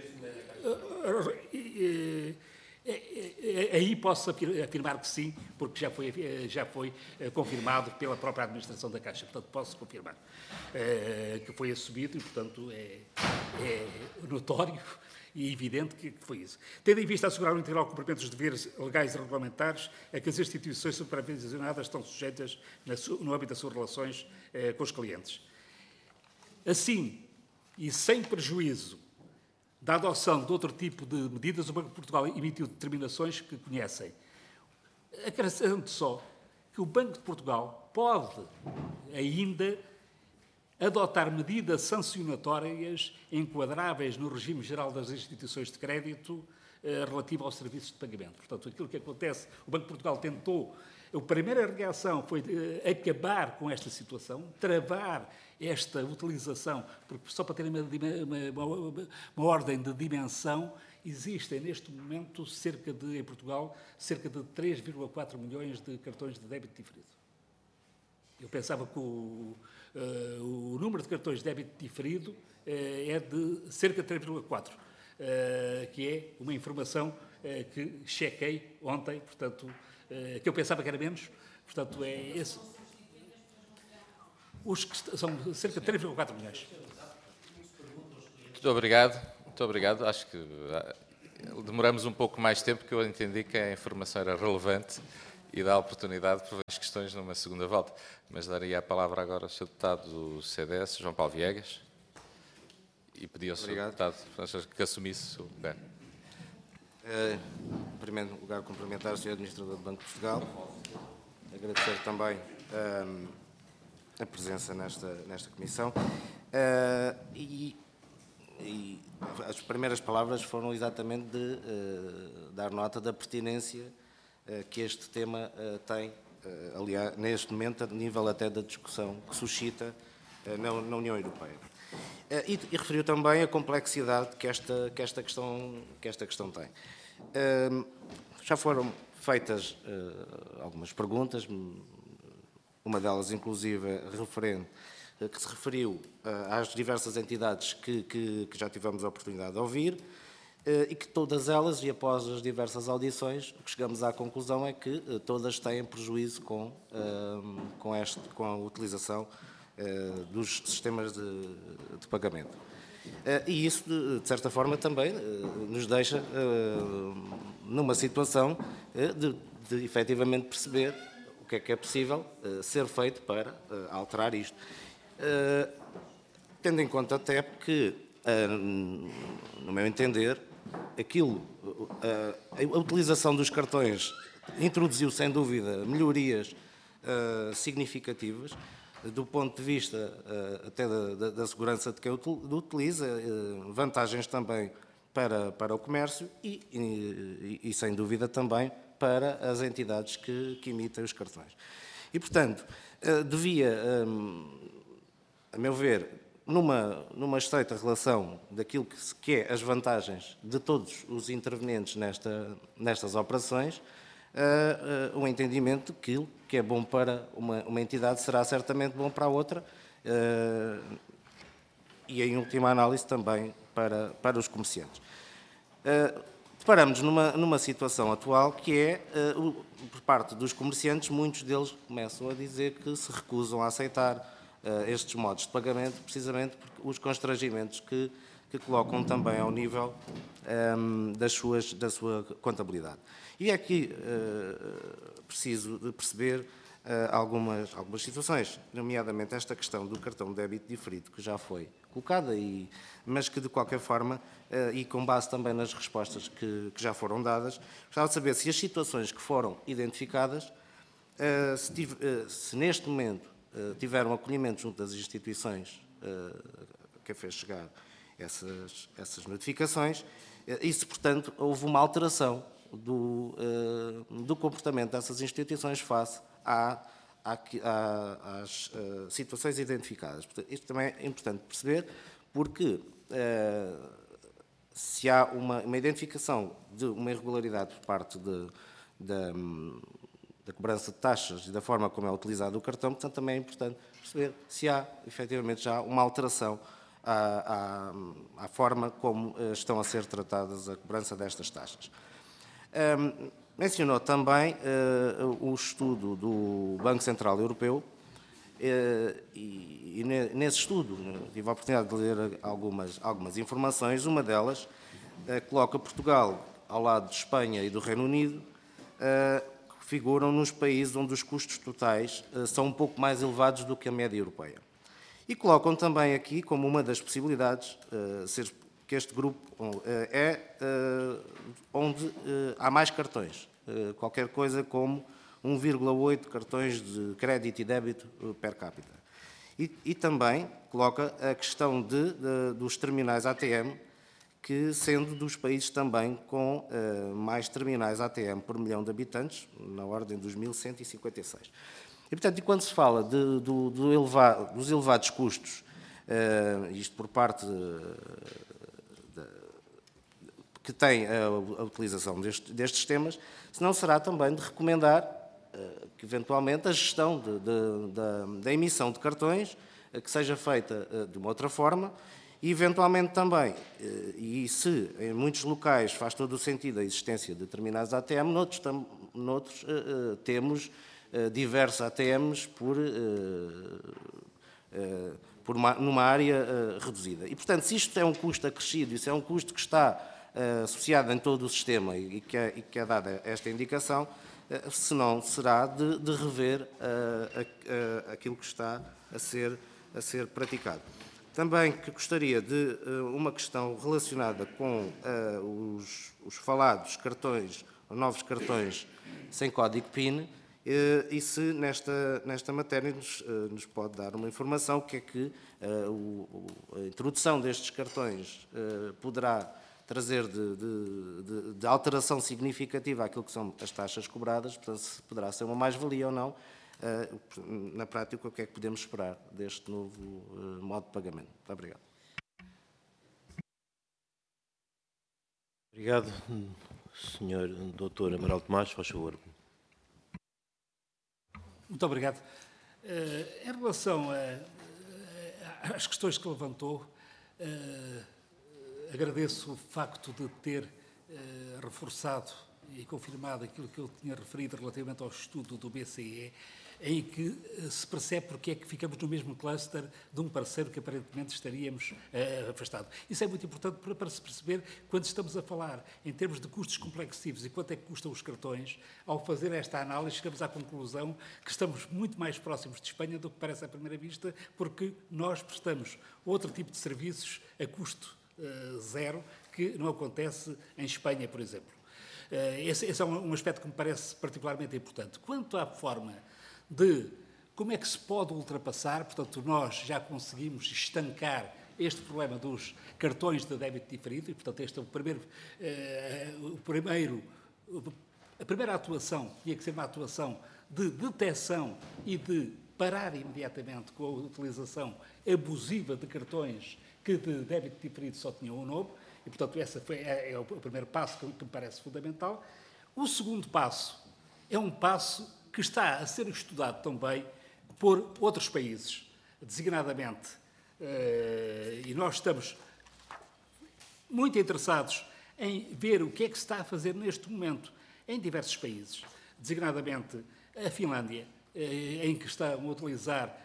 aí posso afirmar que sim, porque já foi, já foi confirmado pela própria administração da Caixa. Portanto, posso confirmar que foi assumido e, portanto, é, é notório e evidente que foi isso. Tendo em vista assegurar o integral cumprimento dos deveres legais e regulamentares a que as instituições supervisionadas estão sujeitas no âmbito das suas relações eh, com os clientes. Assim, e sem prejuízo da adoção de outro tipo de medidas, o Banco de Portugal emitiu determinações que conhecem. Acrescento só que o Banco de Portugal pode ainda adotar medidas sancionatórias enquadráveis no regime geral das instituições de crédito eh, relativo aos serviços de pagamento. Portanto, aquilo que acontece, o Banco de Portugal tentou, a primeira reação foi eh, acabar com esta situação, travar esta utilização, porque só para terem uma, uma, uma, uma ordem de dimensão, existem neste momento, cerca de, em Portugal, cerca de três vírgula quatro milhões de cartões de débito diferido. Eu pensava que o, uh, o número de cartões de débito diferido uh, é de cerca de três vírgula quatro, uh, que é uma informação uh, que chequei ontem, portanto, uh, que eu pensava que era menos, portanto, é esse. Os que são cerca de três vírgula quatro milhões. Muito obrigado, muito obrigado. Acho que demoramos um pouco mais tempo, que eu entendi que a informação era relevante e dá oportunidade para várias questões numa segunda volta. Mas daria a palavra agora ao senhor Deputado do C D S, João Paulo Viegas, e pedi ao senhor Deputado que assumisse o lugar. Uh, em primeiro lugar, cumprimentar o senhor Administrador do Banco de Portugal, agradecer também uh, a presença nesta, nesta comissão. Uh, e, e as primeiras palavras foram exatamente de uh, dar nota da pertinência uh, que este tema uh, tem, uh, aliás, neste momento, a nível até da discussão que suscita uh, na, na União Europeia. Uh, e, e referiu também a complexidade que esta, que esta, questão, que esta questão tem. Uh, já foram feitas uh, algumas perguntas, uma delas, inclusive, referente, que se referiu uh, às diversas entidades que, que, que já tivemos a oportunidade de ouvir, uh, e que todas elas, e após as diversas audições, o que chegamos à conclusão é que uh, todas têm prejuízo com, uh, com, este, com a utilização uh, dos sistemas de, de pagamento. Uh, e isso, de, de certa forma, também uh, nos deixa uh, numa situação uh, de, de efetivamente perceber o que é que é possível uh, ser feito para uh, alterar isto. Uh, tendo em conta até que, uh, no meu entender, aquilo, uh, a utilização dos cartões introduziu, sem dúvida, melhorias uh, significativas, do ponto de vista uh, até da, da, da segurança de quem o utiliza, uh, vantagens também para, para o comércio e, e, e, sem dúvida, também para as entidades que, que emitem os cartões. E, portanto, uh, devia, um, a meu ver, numa, numa estreita relação daquilo que, que é as vantagens de todos os intervenientes nesta, nestas operações, uh, uh, um entendimento que aquilo que é bom para uma, uma entidade será certamente bom para a outra, uh, e, em última análise, também para, para os comerciantes. Uh, deparamos numa, numa situação atual que é, uh, o, por parte dos comerciantes, muitos deles começam a dizer que se recusam a aceitar uh, estes modos de pagamento, precisamente por os constrangimentos que, que colocam também ao nível um, das suas, da sua contabilidade. E é aqui uh, preciso de perceber uh, algumas, algumas situações, nomeadamente esta questão do cartão de débito diferido, que já foi colocada, e, mas que, de qualquer forma, uh, e com base também nas respostas que, que já foram dadas, gostava de saber se as situações que foram identificadas, uh, se, tive, uh, se neste momento uh, tiveram acolhimento junto das instituições uh, que a fez chegar essas, essas notificações, uh, e se, portanto, houve uma alteração do, uh, do comportamento dessas instituições face à às uh, situações identificadas. Portanto, isto também é importante perceber, porque uh, se há uma, uma identificação de uma irregularidade por parte de, de, da cobrança de taxas e da forma como é utilizado o cartão, portanto, também é importante perceber se há, efetivamente, já uma alteração à, à, à forma como uh, estão a ser tratadas a cobrança destas taxas. Um, Mencionou também uh, o estudo do Banco Central Europeu, uh, e, e nesse estudo tive a oportunidade de ler algumas, algumas informações. Uma delas coloca Portugal ao lado de Espanha e do Reino Unido, que figuram nos países onde os custos totais são um pouco mais elevados do que a média europeia. E colocam também aqui como uma das possibilidades que este grupo é onde há mais cartões, qualquer coisa como um vírgula oito cartões de crédito e débito per capita. E, e também coloca a questão de, de, dos terminais A T M, que sendo dos países também com uh, mais terminais A T M por milhão de habitantes, na ordem dos mil cento e cinquenta e seis. E, portanto, e quando se fala de, do, do elevado, dos elevados custos, uh, isto por parte de, de, que tem a, a utilização deste, destes sistemas, se não será também de recomendar uh, que, eventualmente, a gestão de, de, da, da emissão de cartões uh, que seja feita uh, de uma outra forma. E, eventualmente, também, e se em muitos locais faz todo o sentido a existência de determinados A T M, noutros, tam, noutros uh, temos uh, diversos A T Ms por, uh, uh, por uma, numa área uh, reduzida. E, portanto, se isto é um custo acrescido, isso é um custo que está uh, associado em todo o sistema e que é, e que é dada esta indicação, uh, senão será de, de rever uh, a, a, aquilo que está a ser, a ser praticado. Também que gostaria de uh, uma questão relacionada com uh, os, os falados cartões, ou novos cartões sem código P I N, uh, e se nesta, nesta matéria nos, uh, nos pode dar uma informação, o que é que uh, o, a introdução destes cartões uh, poderá trazer de, de, de, de alteração significativa àquilo que são as taxas cobradas, portanto, se poderá ser uma mais-valia ou não. Na prática, o que é que podemos esperar deste novo modo de pagamento? Muito obrigado. Obrigado, senhor doutor Amaral Tomás, faz favor. Muito obrigado. Em relação às questões que levantou, agradeço o facto de ter reforçado e confirmado aquilo que eu tinha referido relativamente ao estudo do B C E, em que se percebe porque é que ficamos no mesmo cluster de um parceiro que aparentemente estaríamos uh, afastado. Isso é muito importante para, para se perceber, quando estamos a falar em termos de custos complexivos e quanto é que custam os cartões, ao fazer esta análise chegamos à conclusão que estamos muito mais próximos de Espanha do que parece à primeira vista, porque nós prestamos outro tipo de serviços a custo uh, zero, que não acontece em Espanha, por exemplo. Uh, esse, esse é um, um aspecto que me parece particularmente importante. Quanto à forma de como é que se pode ultrapassar, portanto, nós já conseguimos estancar este problema dos cartões de débito diferido, e, portanto, este é o primeiro, eh, o primeiro, a primeira atuação, tinha que ser uma atuação de detecção e de parar imediatamente com a utilização abusiva de cartões que de débito diferido só tinham um nome, e, portanto, esse foi, é, é o primeiro passo que, que me parece fundamental. O segundo passo é um passo que está a ser estudado também por outros países, designadamente, e nós estamos muito interessados em ver o que é que se está a fazer neste momento em diversos países, designadamente a Finlândia, em que estão a utilizar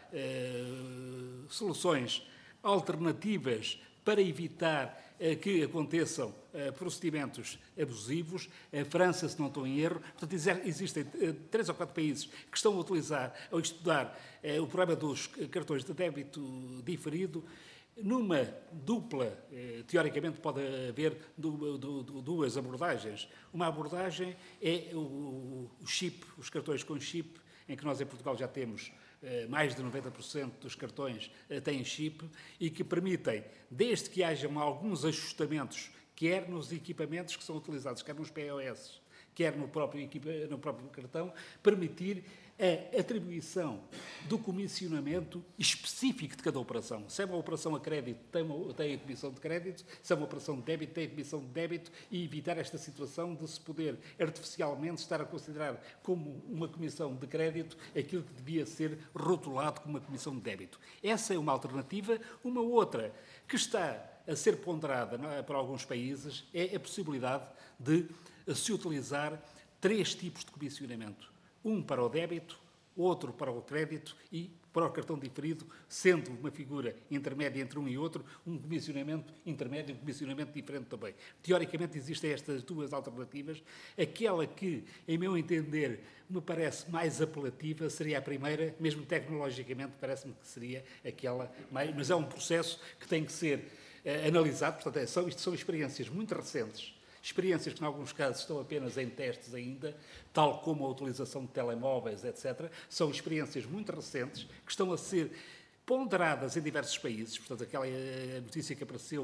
soluções alternativas para evitar que aconteçam procedimentos abusivos. A França, se não estou em erro. Portanto, existem três ou quatro países que estão a utilizar ou a estudar o problema dos cartões de débito diferido. Numa dupla, teoricamente pode haver duas abordagens. Uma abordagem é o chip, os cartões com chip, em que nós em Portugal já temos mais de noventa por cento dos cartões têm chip e que permitem, desde que hajam alguns ajustamentos, quer nos equipamentos que são utilizados, quer nos P O S, quer no próprio, equipa, no próprio cartão, permitir a atribuição do comissionamento específico de cada operação. Se é uma operação a crédito, tem, uma, tem a comissão de crédito, se é uma operação de débito, tem a comissão de débito, e evitar esta situação de se poder artificialmente estar a considerar como uma comissão de crédito aquilo que devia ser rotulado como uma comissão de débito. Essa é uma alternativa. Uma outra que está a ser ponderada para alguns países é a possibilidade de se utilizar três tipos de comissionamento. Um para o débito, outro para o crédito e para o cartão diferido, sendo uma figura intermédia entre um e outro, um comissionamento intermédio e um comissionamento diferente também. Teoricamente existem estas duas alternativas. Aquela que, em meu entender, me parece mais apelativa seria a primeira, mesmo tecnologicamente parece-me que seria aquela mais, mas é um processo que tem que ser eh, analisado, portanto, é, são, isto são experiências muito recentes, experiências que, em alguns casos, estão apenas em testes ainda, tal como a utilização de telemóveis, etcétera. São experiências muito recentes que estão a ser ponderadas em diversos países. Portanto, aquela notícia que apareceu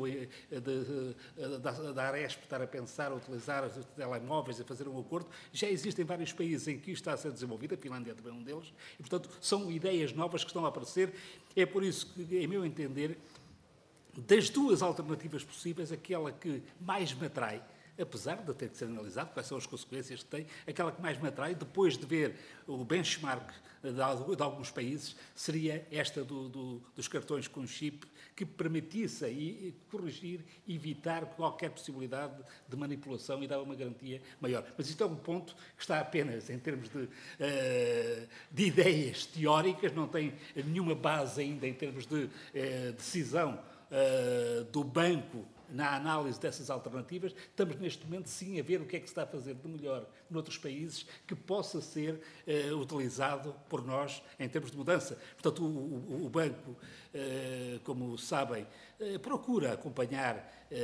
da Aresp estar a pensar, a utilizar os telemóveis, a fazer um acordo, já existem vários países em que isto está a ser desenvolvido, a Finlândia também é um deles, e, portanto, são ideias novas que estão a aparecer. É por isso que, em meu entender, das duas alternativas possíveis, aquela que mais me atrai, apesar de ter que ser analisado quais são as consequências que tem, aquela que mais me atrai, depois de ver o benchmark de, de alguns países, seria esta do, do, dos cartões com chip, que permitisse e, e corrigir, evitar qualquer possibilidade de manipulação e dar uma garantia maior. Mas isto é um ponto que está apenas em termos de, uh, de ideias teóricas, não tem nenhuma base ainda em termos de uh, decisão uh, do banco na análise dessas alternativas. Estamos neste momento sim a ver o que é que se está a fazer de melhor noutros países que possa ser uh, utilizado por nós em termos de mudança. Portanto, o, o, o banco, uh, como sabem, uh, procura acompanhar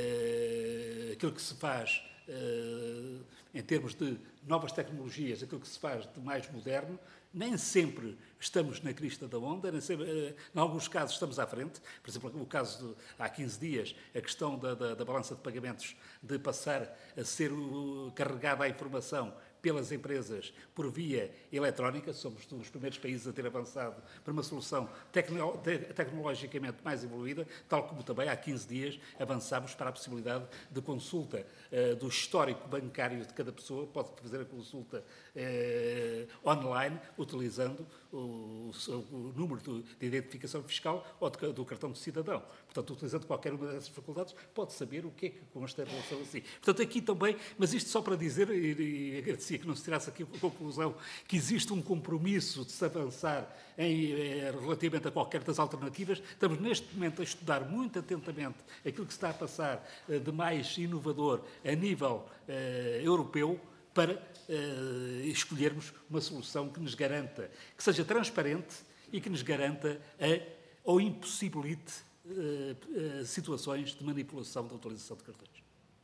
uh, aquilo que se faz uh, em termos de novas tecnologias, aquilo que se faz de mais moderno. Nem sempre estamos na crista da onda, nem sempre, em alguns casos estamos à frente. Por exemplo, o caso de, há quinze dias, a questão da, da, da balança de pagamentos, de passar a ser uh, carregada a informação pelas empresas por via eletrónica. Somos um dos primeiros países a ter avançado para uma solução tecno tecnologicamente mais evoluída, tal como também há quinze dias avançámos para a possibilidade de consulta uh, do histórico bancário de cada pessoa. Pode fazer a consulta uh, online, utilizando o, o, o número de identificação fiscal ou de, do cartão de cidadão. Portanto, utilizando qualquer uma dessas faculdades, pode saber o que é que consta em relação a si. Portanto, aqui também, mas isto só para dizer, e, e agradecia que não se tirasse aqui a conclusão, que existe um compromisso de se avançar em, eh, relativamente a qualquer das alternativas. Estamos neste momento a estudar muito atentamente aquilo que se está a passar eh, de mais inovador a nível eh, europeu, para uh, escolhermos uma solução que nos garanta, que seja transparente e que nos garanta a, ou impossibilite uh, uh, situações de manipulação da utilização de cartões.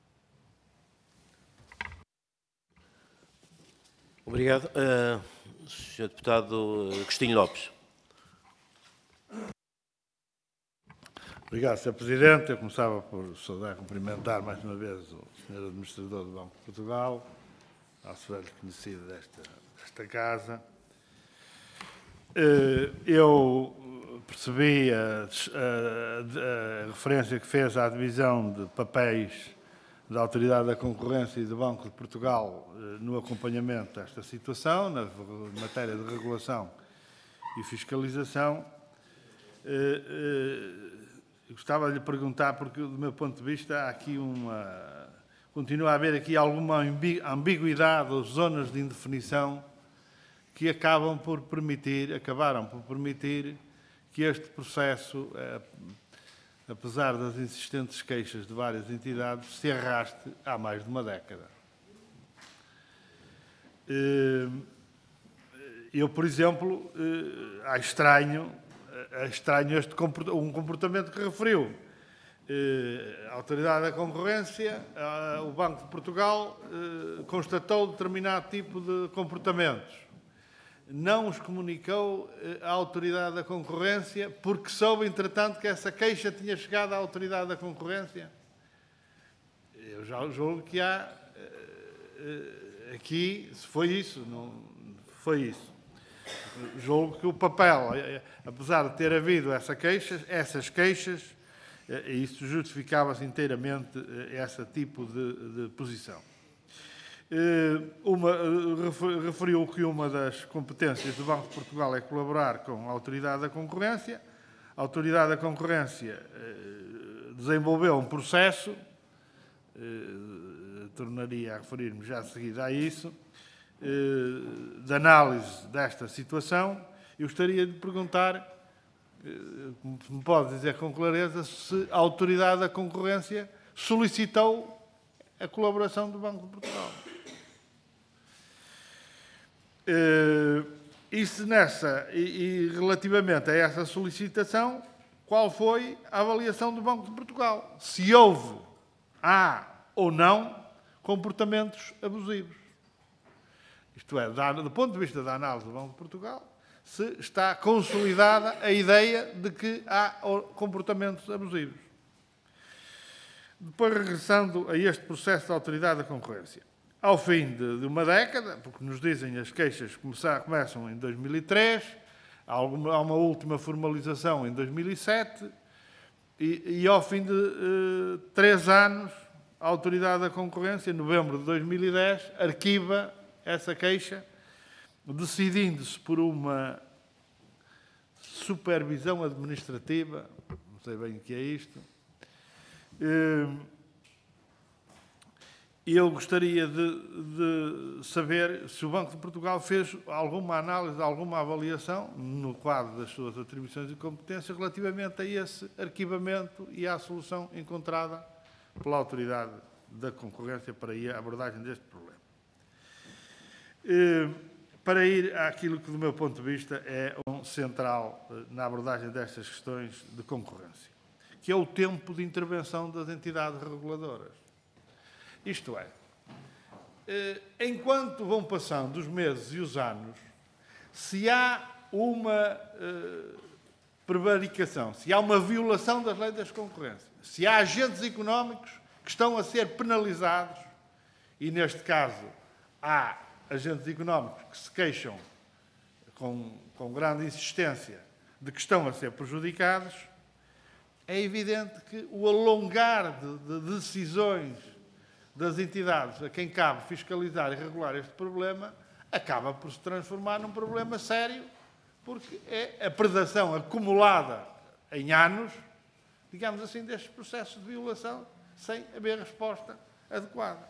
Obrigado. Uh, senhor Deputado Agostinho Lopes. Obrigado, senhor Presidente. Eu começava por saudar e cumprimentar mais uma vez o senhor Administrador do Banco de Portugal, nosso velho conhecido desta, desta casa. Eu percebi a, a, a referência que fez à divisão de papéis da Autoridade da Concorrência e do Banco de Portugal no acompanhamento desta situação, na matéria de regulação e fiscalização. Eu gostava de lhe perguntar, porque do meu ponto de vista há aqui uma... Continua a haver aqui alguma ambiguidade ou zonas de indefinição que acabam por permitir, acabaram por permitir que este processo, apesar das insistentes queixas de várias entidades, se arraste há mais de uma década. Eu, por exemplo, acho estranho, acho estranho este um comportamento que referiu. A Autoridade da Concorrência, o Banco de Portugal, constatou determinado tipo de comportamentos. Não os comunicou à Autoridade da Concorrência porque soube, entretanto, que essa queixa tinha chegado à Autoridade da Concorrência. Eu já julgo que há aqui, se foi isso, não foi isso. Julgo que o papel, apesar de ter havido essa queixa, essas queixas, e isso justificava-se inteiramente esse tipo de, de posição. Uma, referiu que uma das competências do Banco de Portugal é colaborar com a Autoridade da Concorrência. A Autoridade da Concorrência desenvolveu um processo, tornaria a referir-me já a seguir a isso, de análise desta situação, eu gostaria de perguntar, se me pode dizer com clareza, se a Autoridade da Concorrência solicitou a colaboração do Banco de Portugal. E, se nessa, e, e relativamente a essa solicitação, qual foi a avaliação do Banco de Portugal? Se houve, há ou não, comportamentos abusivos. Isto é, do ponto de vista da análise do Banco de Portugal, se está consolidada a ideia de que há comportamentos abusivos. Depois, regressando a este processo da Autoridade da Concorrência. Ao fim de, de uma década, porque nos dizem as queixas começar, começam em dois mil e três, há, alguma, há uma última formalização em dois mil e sete, e, e ao fim de uh, três anos, a Autoridade da Concorrência, em novembro de dois mil e dez, arquiva essa queixa, decidindo-se por uma supervisão administrativa, não sei bem o que é isto. E eu gostaria de, de saber se o Banco de Portugal fez alguma análise, alguma avaliação, no quadro das suas atribuições e competências, relativamente a esse arquivamento e à solução encontrada pela Autoridade da Concorrência para a abordagem deste problema. Para ir àquilo que, do meu ponto de vista, é um central na abordagem destas questões de concorrência, que é o tempo de intervenção das entidades reguladoras. Isto é, enquanto vão passando os meses e os anos, se há uma prevaricação, se há uma violação das leis das concorrências, se há agentes económicos que estão a ser penalizados, e neste caso há agentes económicos que se queixam com, com grande insistência de que estão a ser prejudicados, é evidente que o alongar de, de decisões das entidades a quem cabe fiscalizar e regular este problema acaba por se transformar num problema sério, porque é a predação acumulada em anos, digamos assim, destes processos de violação, sem haver resposta adequada.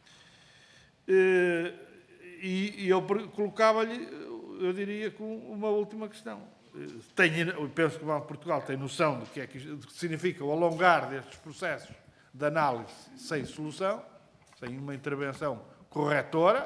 E, e eu colocava-lhe, eu diria, com uma última questão. Tenho, eu penso que o Banco de Portugal tem noção do que, é que, do que significa o alongar destes processos de análise sem solução, sem uma intervenção corretora.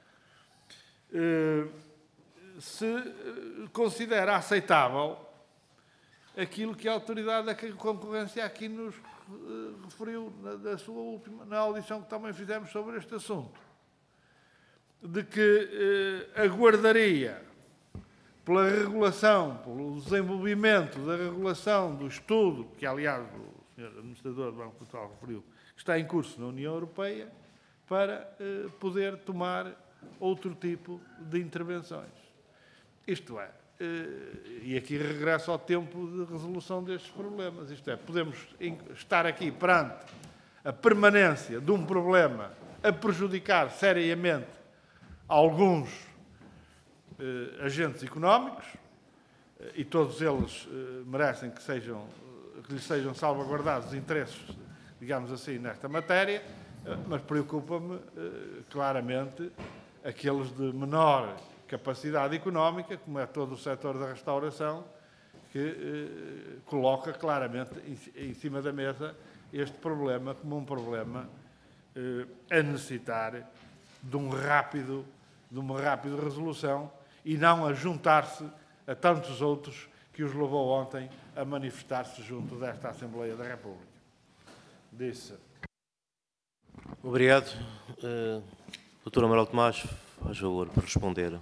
Se considera aceitável aquilo que a Autoridade da Concorrência aqui nos referiu na, na sua última, na audição que também fizemos sobre este assunto, de que eh, aguardaria pela regulação, pelo desenvolvimento da regulação do estudo, que aliás o senhor Administrador do Banco de Portugal referiu, que está em curso na União Europeia, para eh, poder tomar outro tipo de intervenções. Isto é, eh, e aqui regresso ao tempo de resolução destes problemas, isto é, podemos estar aqui perante a permanência de um problema a prejudicar seriamente alguns eh, agentes económicos, eh, e todos eles eh, merecem que, sejam, que lhes sejam salvaguardados os interesses, digamos assim, nesta matéria, eh, mas preocupa-me eh, claramente aqueles de menor capacidade económica, como é todo o setor da restauração, que eh, coloca claramente em, em cima da mesa este problema como um problema eh, a necessitar de um rápido de uma rápida resolução e não a juntar-se a tantos outros que os levou ontem a manifestar-se junto desta Assembleia da República. Disse. Obrigado. Uh, doutor Amaral Tomás, faz favor para responder.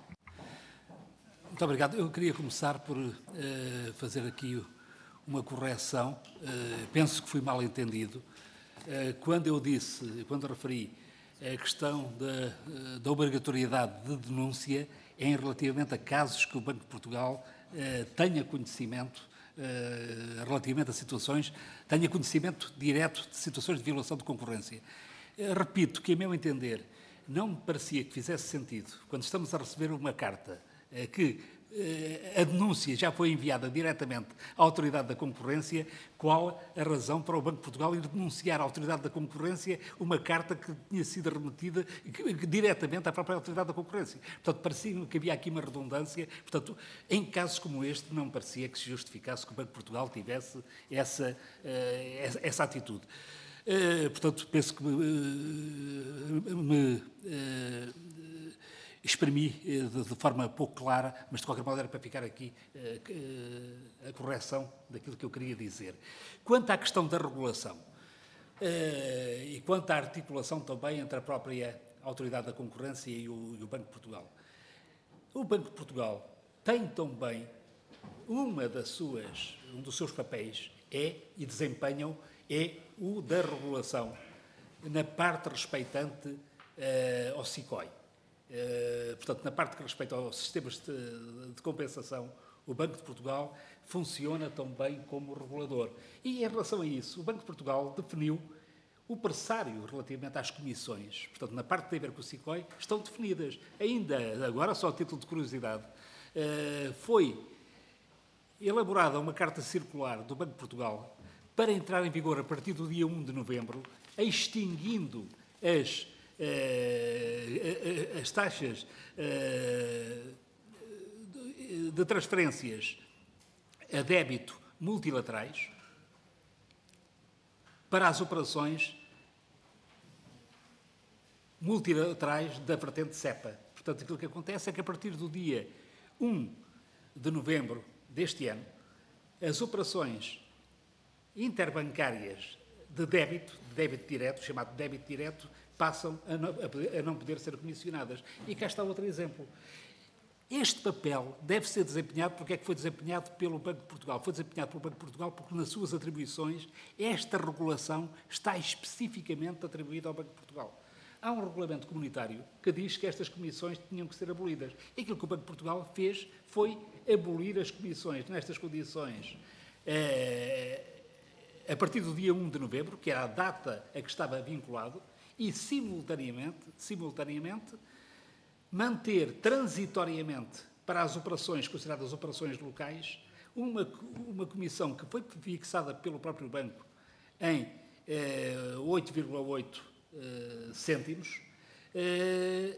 Muito obrigado. Eu queria começar por uh, fazer aqui uma correção. Uh, penso que fui mal entendido. Uh, quando eu disse, quando referi a questão da, da obrigatoriedade de denúncia em relativamente a casos que o Banco de Portugal eh, tenha conhecimento, eh, relativamente a situações, tenha conhecimento direto de situações de violação de concorrência. Eh, repito que, a meu entender, não me parecia que fizesse sentido, quando estamos a receber uma carta eh, que a denúncia já foi enviada diretamente à Autoridade da Concorrência, qual a razão para o Banco de Portugal ir denunciar à Autoridade da Concorrência uma carta que tinha sido remetida que, que, diretamente à própria Autoridade da Concorrência. Portanto, parecia que havia aqui uma redundância. Portanto, em casos como este, não parecia que se justificasse que o Banco de Portugal tivesse essa, uh, essa atitude. Uh, portanto, penso que me, uh, me uh, exprimi de, de forma pouco clara, mas de qualquer modo era para ficar aqui uh, uh, a correção daquilo que eu queria dizer. Quanto à questão da regulação uh, e quanto à articulação também entre a própria Autoridade da Concorrência e o, e o Banco de Portugal. O Banco de Portugal tem também uma das suas, um dos seus papéis é, e desempenham, é o da regulação na parte respeitante uh, ao SICOI. Uh, portanto, na parte que respeita aos sistemas de, de compensação, o Banco de Portugal funciona também como regulador. E, em relação a isso, o Banco de Portugal definiu o pressário relativamente às comissões. Portanto, na parte que tem a ver com o SICOI, estão definidas. Ainda agora, só a título de curiosidade, uh, foi elaborada uma carta circular do Banco de Portugal para entrar em vigor a partir do dia primeiro de novembro, extinguindo as Uh, as taxas uh, de transferências a débito multilaterais para as operações multilaterais da vertente SEPA. Portanto, aquilo que acontece é que a partir do dia primeiro de novembro deste ano, as operações interbancárias de débito, de débito direto, chamado débito direto, passam a não, a não poder ser comissionadas. E cá está outro exemplo. Este papel deve ser desempenhado, porque é que foi desempenhado pelo Banco de Portugal? Foi desempenhado pelo Banco de Portugal porque, nas suas atribuições, esta regulação está especificamente atribuída ao Banco de Portugal. Há um regulamento comunitário que diz que estas comissões tinham que ser abolidas. E aquilo que o Banco de Portugal fez foi abolir as comissões nestas condições. Eh, a partir do dia primeiro de novembro, que era a data a que estava vinculado, e, simultaneamente, simultaneamente, manter transitoriamente para as operações consideradas operações locais uma, uma comissão que foi fixada pelo próprio banco em eh, oito vírgula oito eh, cêntimos, eh,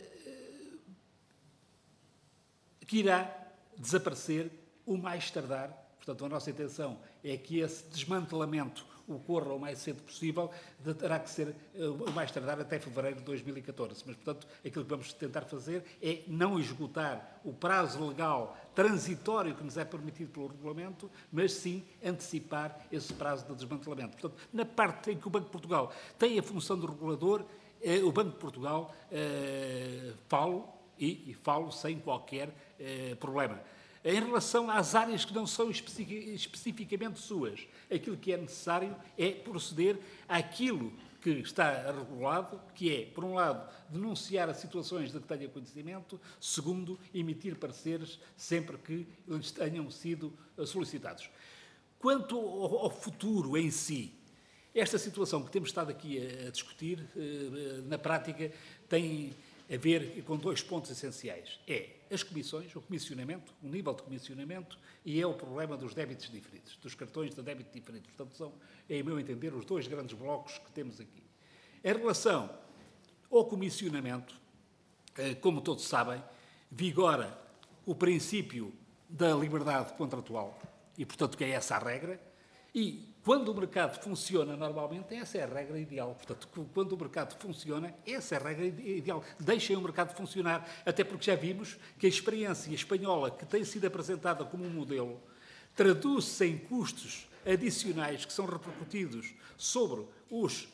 que irá desaparecer o mais tardar. Portanto, a nossa intenção é que esse desmantelamento ocorra o mais cedo possível, terá que ser o mais tardar até fevereiro de dois mil e catorze. Mas, portanto, aquilo que vamos tentar fazer é não esgotar o prazo legal transitório que nos é permitido pelo regulamento, mas sim antecipar esse prazo de desmantelamento. Portanto, na parte em que o Banco de Portugal tem a função de regulador, eh, o Banco de Portugal eh, falo e, e falo sem qualquer eh, problema. Em relação às áreas que não são especificamente suas, aquilo que é necessário é proceder àquilo que está regulado, que é, por um lado, denunciar as situações de que tenha conhecimento, segundo, emitir pareceres sempre que eles tenham sido solicitados. Quanto ao, ao futuro em si, esta situação que temos estado aqui a, a discutir, na prática, tem a ver com dois pontos essenciais. É as comissões, o comissionamento, o nível de comissionamento, e é o problema dos débitos diferidos, dos cartões de débito diferidos. Portanto, são, em meu entender, os dois grandes blocos que temos aqui. Em relação ao comissionamento, como todos sabem, vigora o princípio da liberdade contratual, e, portanto, que é essa a regra, e quando o mercado funciona normalmente, essa é a regra ideal. Portanto, quando o mercado funciona, essa é a regra ideal. Deixem o mercado funcionar, até porque já vimos que a experiência espanhola, que tem sido apresentada como um modelo, traduz-se em custos adicionais que são repercutidos sobre os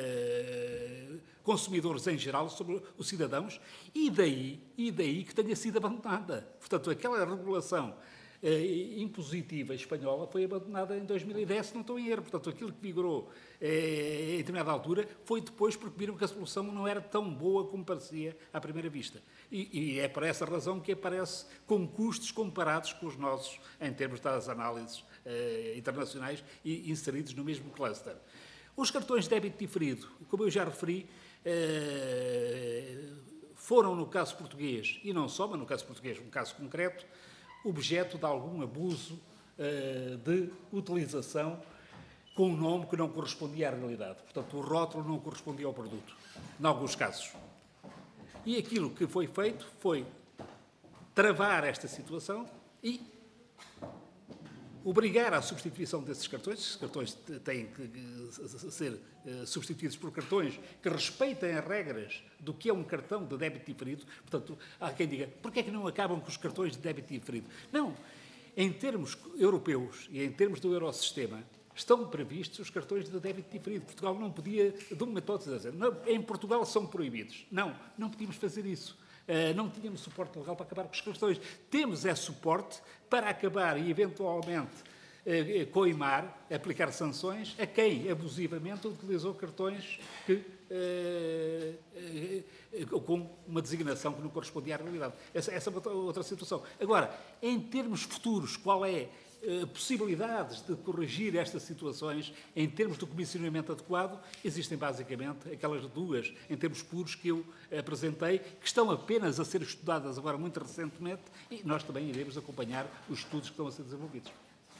eh, consumidores em geral, sobre os cidadãos, e daí, e daí que tenha sido abandonada. Portanto, aquela regulação eh, impositiva espanhola foi abandonada em dois mil e dez, se não estou em erro. Portanto, aquilo que vigorou eh, em determinada altura foi depois porque viram que a solução não era tão boa como parecia à primeira vista. E, e é por essa razão que aparece com custos comparados com os nossos, em termos das análises eh, internacionais e inseridos no mesmo cluster. Os cartões de débito diferido, como eu já referi, eh, foram, no caso português, e não só, mas no caso português, um caso concreto, objeto de algum abuso uh, de utilização com um nome que não correspondia à realidade. Portanto, o rótulo não correspondia ao produto, em alguns casos. E aquilo que foi feito foi travar esta situação e obrigar à substituição desses cartões. Esses cartões têm que ser substituídos por cartões que respeitem as regras do que é um cartão de débito diferido. Portanto, há quem diga, porquê é que não acabam com os cartões de débito diferido? Não. Em termos europeus e em termos do Eurosistema, estão previstos os cartões de débito diferido. Portugal não podia, de um momento a dizer, não, em Portugal são proibidos. Não, não podíamos fazer isso. Uh, não tínhamos suporte legal para acabar com os cartões. Temos esse suporte para acabar e, eventualmente, uh, coimar, aplicar sanções a quem abusivamente utilizou cartões que, uh, uh, com uma designação que não correspondia à realidade. Essa, essa é outra, outra situação. Agora, em termos futuros, qual é possibilidades de corrigir estas situações em termos de comissionamento adequado? Existem basicamente aquelas duas, em termos puros, que eu apresentei, que estão apenas a ser estudadas agora muito recentemente e nós também iremos acompanhar os estudos que estão a ser desenvolvidos.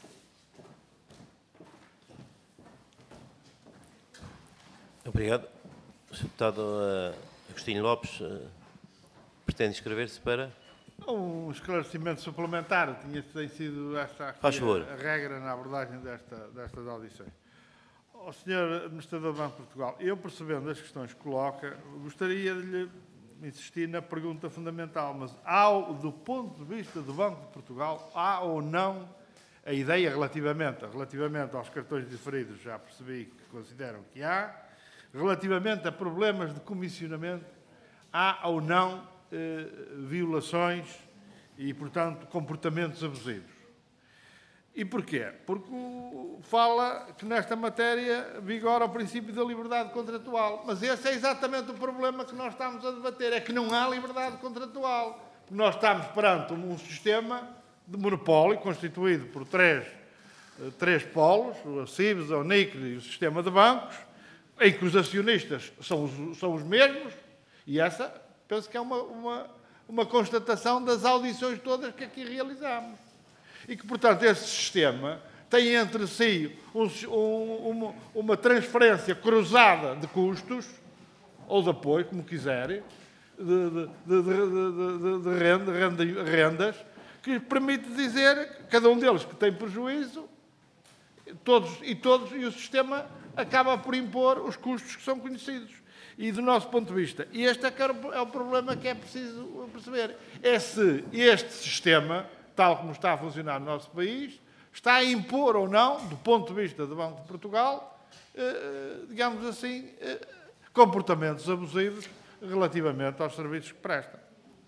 Obrigado. O senhor Deputado uh, Agostinho Lopes uh, pretende inscrever-se para... Um esclarecimento suplementar, tinha tem sido esta aqui a, a regra na abordagem desta, destas audições. Ao senhor Administrador do Banco de Portugal, eu percebendo as questões que coloca, gostaria de lhe insistir na pergunta fundamental, mas há, do ponto de vista do Banco de Portugal, há ou não a ideia relativamente, relativamente aos cartões diferidos, já percebi que consideram que há, relativamente a problemas de comissionamento, há ou não Eh, violações e, portanto, comportamentos abusivos. E porquê? Porque fala que nesta matéria vigora o princípio da liberdade contratual. Mas esse é exatamente o problema que nós estamos a debater, é que não há liberdade contratual. Nós estamos perante um sistema de monopólio constituído por três, três polos, a CIBS, a NIC e o sistema de bancos, em que os acionistas são os, são os mesmos, e essa... penso que é uma, uma, uma constatação das audições todas que aqui realizamos. E que, portanto, esse sistema tem entre si um, um, uma, uma transferência cruzada de custos, ou de apoio, como quiserem, de, de, de, de, de, renda, renda, rendas, que permite dizer, cada um deles que tem prejuízo, todos, e, todos, e o sistema acaba por impor os custos que são conhecidos. E, do nosso ponto de vista, e este é, que é o problema que é preciso perceber, é se este sistema, tal como está a funcionar no nosso país, está a impor ou não, do ponto de vista do Banco de Portugal, eh, digamos assim, eh, comportamentos abusivos relativamente aos serviços que presta.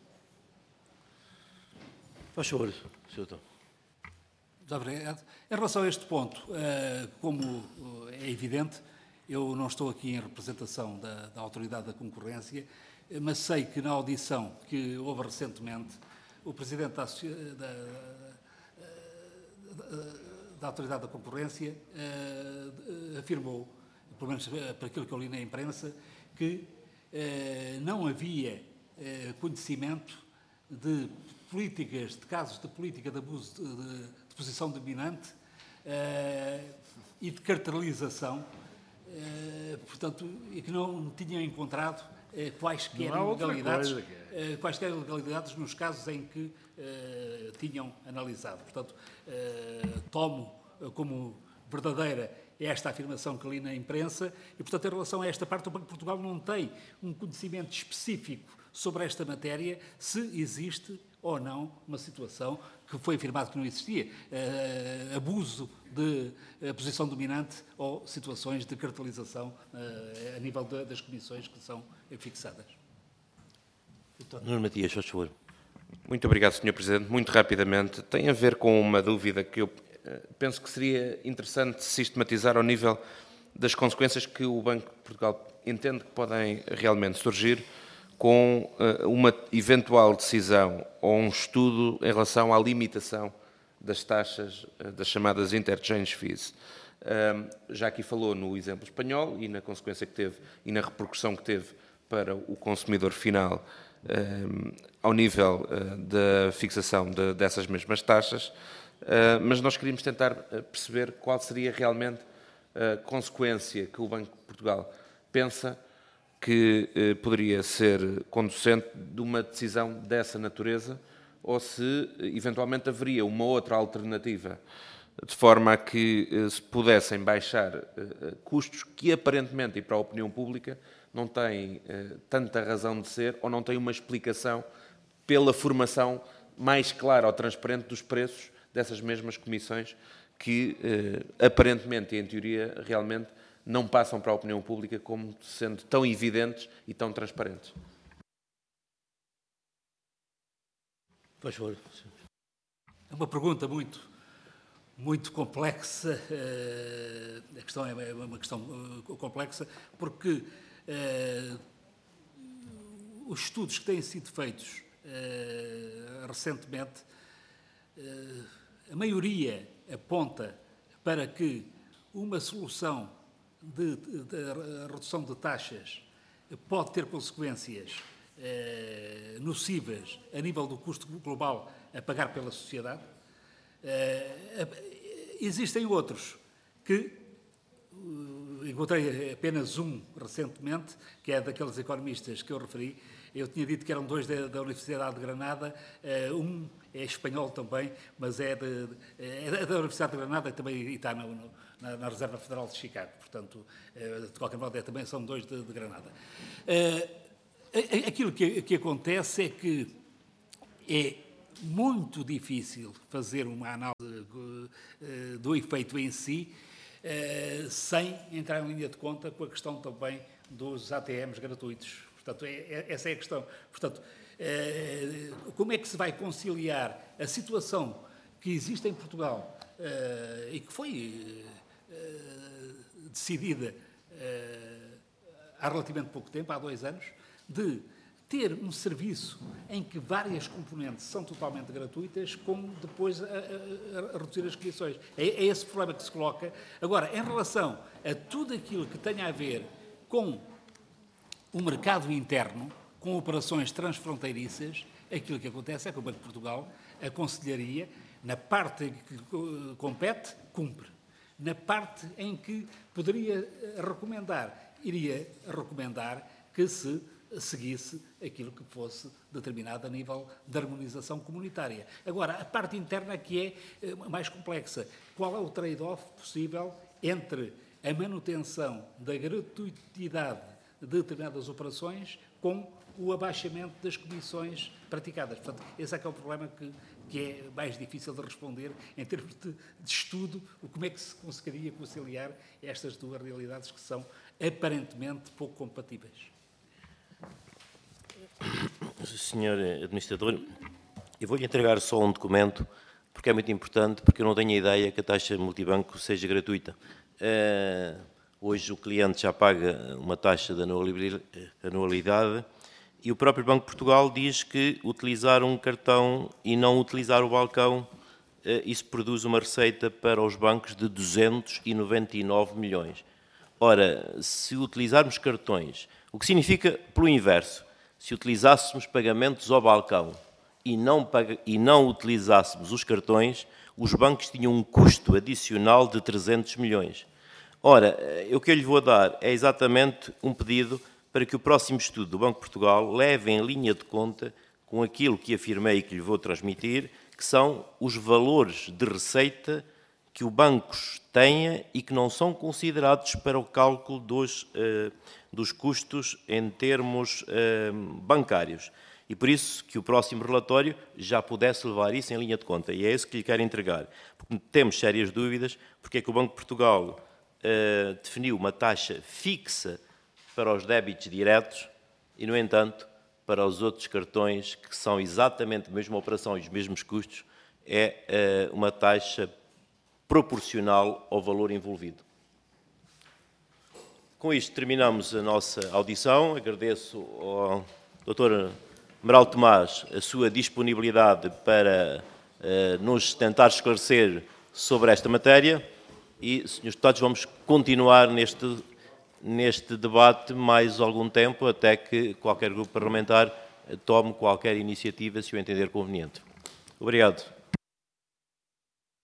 Faz favor, senhor Doutor. Muito obrigado. Em relação a este ponto, eh, como é evidente, eu não estou aqui em representação da, da Autoridade da Concorrência, mas sei que na audição que houve recentemente, o Presidente da, da, da, da Autoridade da Concorrência uh, afirmou, pelo menos para aquilo que eu li na imprensa, que uh, não havia uh, conhecimento de políticas, de casos de política de abuso de, de, de posição dominante uh, e de cartelização, Uh, portanto, e que não tinham encontrado uh, quaisquer ilegalidades, uh, quaisquer ilegalidades nos casos em que uh, tinham analisado. Portanto, uh, tomo uh, como verdadeira esta afirmação que li na imprensa e, portanto, em relação a esta parte, o Banco de Portugal não tem um conhecimento específico sobre esta matéria, se existe ou não uma situação que foi afirmado que não existia, uh, abuso de uh, posição dominante ou situações de cartelização uh, a nível de, das comissões que são fixadas. Nuno Matias, faz favor. Muito obrigado, senhor Presidente. Muito rapidamente, tem a ver com uma dúvida que eu uh, penso que seria interessante sistematizar ao nível das consequências que o Banco de Portugal entende que podem realmente surgir com uma eventual decisão ou um estudo em relação à limitação das taxas das chamadas interchange fees. Já aqui falou no exemplo espanhol e na consequência que teve e na repercussão que teve para o consumidor final ao nível da fixação de, dessas mesmas taxas, mas nós queríamos tentar perceber qual seria realmente a consequência que o Banco de Portugal pensa que eh, poderia ser conducente de uma decisão dessa natureza, ou se eventualmente haveria uma outra alternativa, de forma a que eh, se pudessem baixar eh, custos que aparentemente e para a opinião pública não têm eh, tanta razão de ser ou não têm uma explicação pela formação mais clara ou transparente dos preços dessas mesmas comissões que eh, aparentemente e em teoria realmente não passam para a opinião pública como sendo tão evidentes e tão transparentes. Pois foi. É uma pergunta muito, muito complexa. A questão é uma questão complexa porque os estudos que têm sido feitos recentemente, a maioria aponta para que uma solução de, de, de redução de taxas pode ter consequências eh, nocivas a nível do custo global a pagar pela sociedade. Eh, existem outros que, encontrei apenas um recentemente, que é daqueles economistas que eu referi. Eu tinha dito que eram dois da, da Universidade de Granada, uh, um é espanhol também, mas é, de, é da Universidade de Granada e também está no, no, na, na Reserva Federal de Chicago. Portanto, uh, de qualquer modo, é, também são dois de, de Granada. Uh, aquilo que, que acontece é que é muito difícil fazer uma análise uh, do efeito em si, uh, sem entrar em linha de conta com a questão também dos A T Ms gratuitos. Portanto, é, é, essa é a questão. Portanto, é, como é que se vai conciliar a situação que existe em Portugal é, e que foi é, decidida é, há relativamente pouco tempo, há dois anos, de ter um serviço em que várias componentes são totalmente gratuitas, como depois a, a, a reduzir as comissões. É, é esse problema que se coloca. Agora, em relação a tudo aquilo que tenha a ver com o mercado interno, com operações transfronteiriças, aquilo que acontece é que o Banco de Portugal aconselharia, na parte que compete, cumpre. Na parte em que poderia recomendar, iria recomendar que se seguisse aquilo que fosse determinado a nível de harmonização comunitária. Agora, a parte interna que é mais complexa. Qual é o trade-off possível entre a manutenção da gratuitidade de determinadas operações com o abaixamento das comissões praticadas? Portanto, esse é que é o problema que, que é mais difícil de responder em termos de, de estudo, como é que se conseguiria conciliar estas duas realidades que são aparentemente pouco compatíveis. senhor Administrador, eu vou-lhe entregar só um documento, porque é muito importante, porque eu não tenho a ideia que a taxa multibanco seja gratuita. Uh, Hoje o cliente já paga uma taxa de anualidade e o próprio Banco de Portugal diz que utilizar um cartão e não utilizar o balcão, isso produz uma receita para os bancos de duzentos e noventa e nove milhões. Ora, se utilizarmos cartões, o que significa, pelo inverso, se utilizássemos pagamentos ao balcão e não, e não utilizássemos os cartões, os bancos tinham um custo adicional de trezentos milhões. Ora, o que eu lhe vou dar é exatamente um pedido para que o próximo estudo do Banco de Portugal leve em linha de conta com aquilo que afirmei e que lhe vou transmitir, que são os valores de receita que o banco tenha e que não são considerados para o cálculo dos, uh, dos custos em termos uh, bancários. E por isso que o próximo relatório já pudesse levar isso em linha de conta. E é isso que lhe quero entregar. Porque temos sérias dúvidas porque é que o Banco de Portugal Uh, definiu uma taxa fixa para os débitos diretos e, no entanto, para os outros cartões, que são exatamente a mesma operação e os mesmos custos, é uh, uma taxa proporcional ao valor envolvido. Com isto terminamos a nossa audição. Agradeço ao doutor Amaral Tomás a sua disponibilidade para uh, nos tentar esclarecer sobre esta matéria. E, senhores deputados, vamos continuar neste, neste debate mais algum tempo, até que qualquer grupo parlamentar tome qualquer iniciativa se o entender conveniente. Obrigado.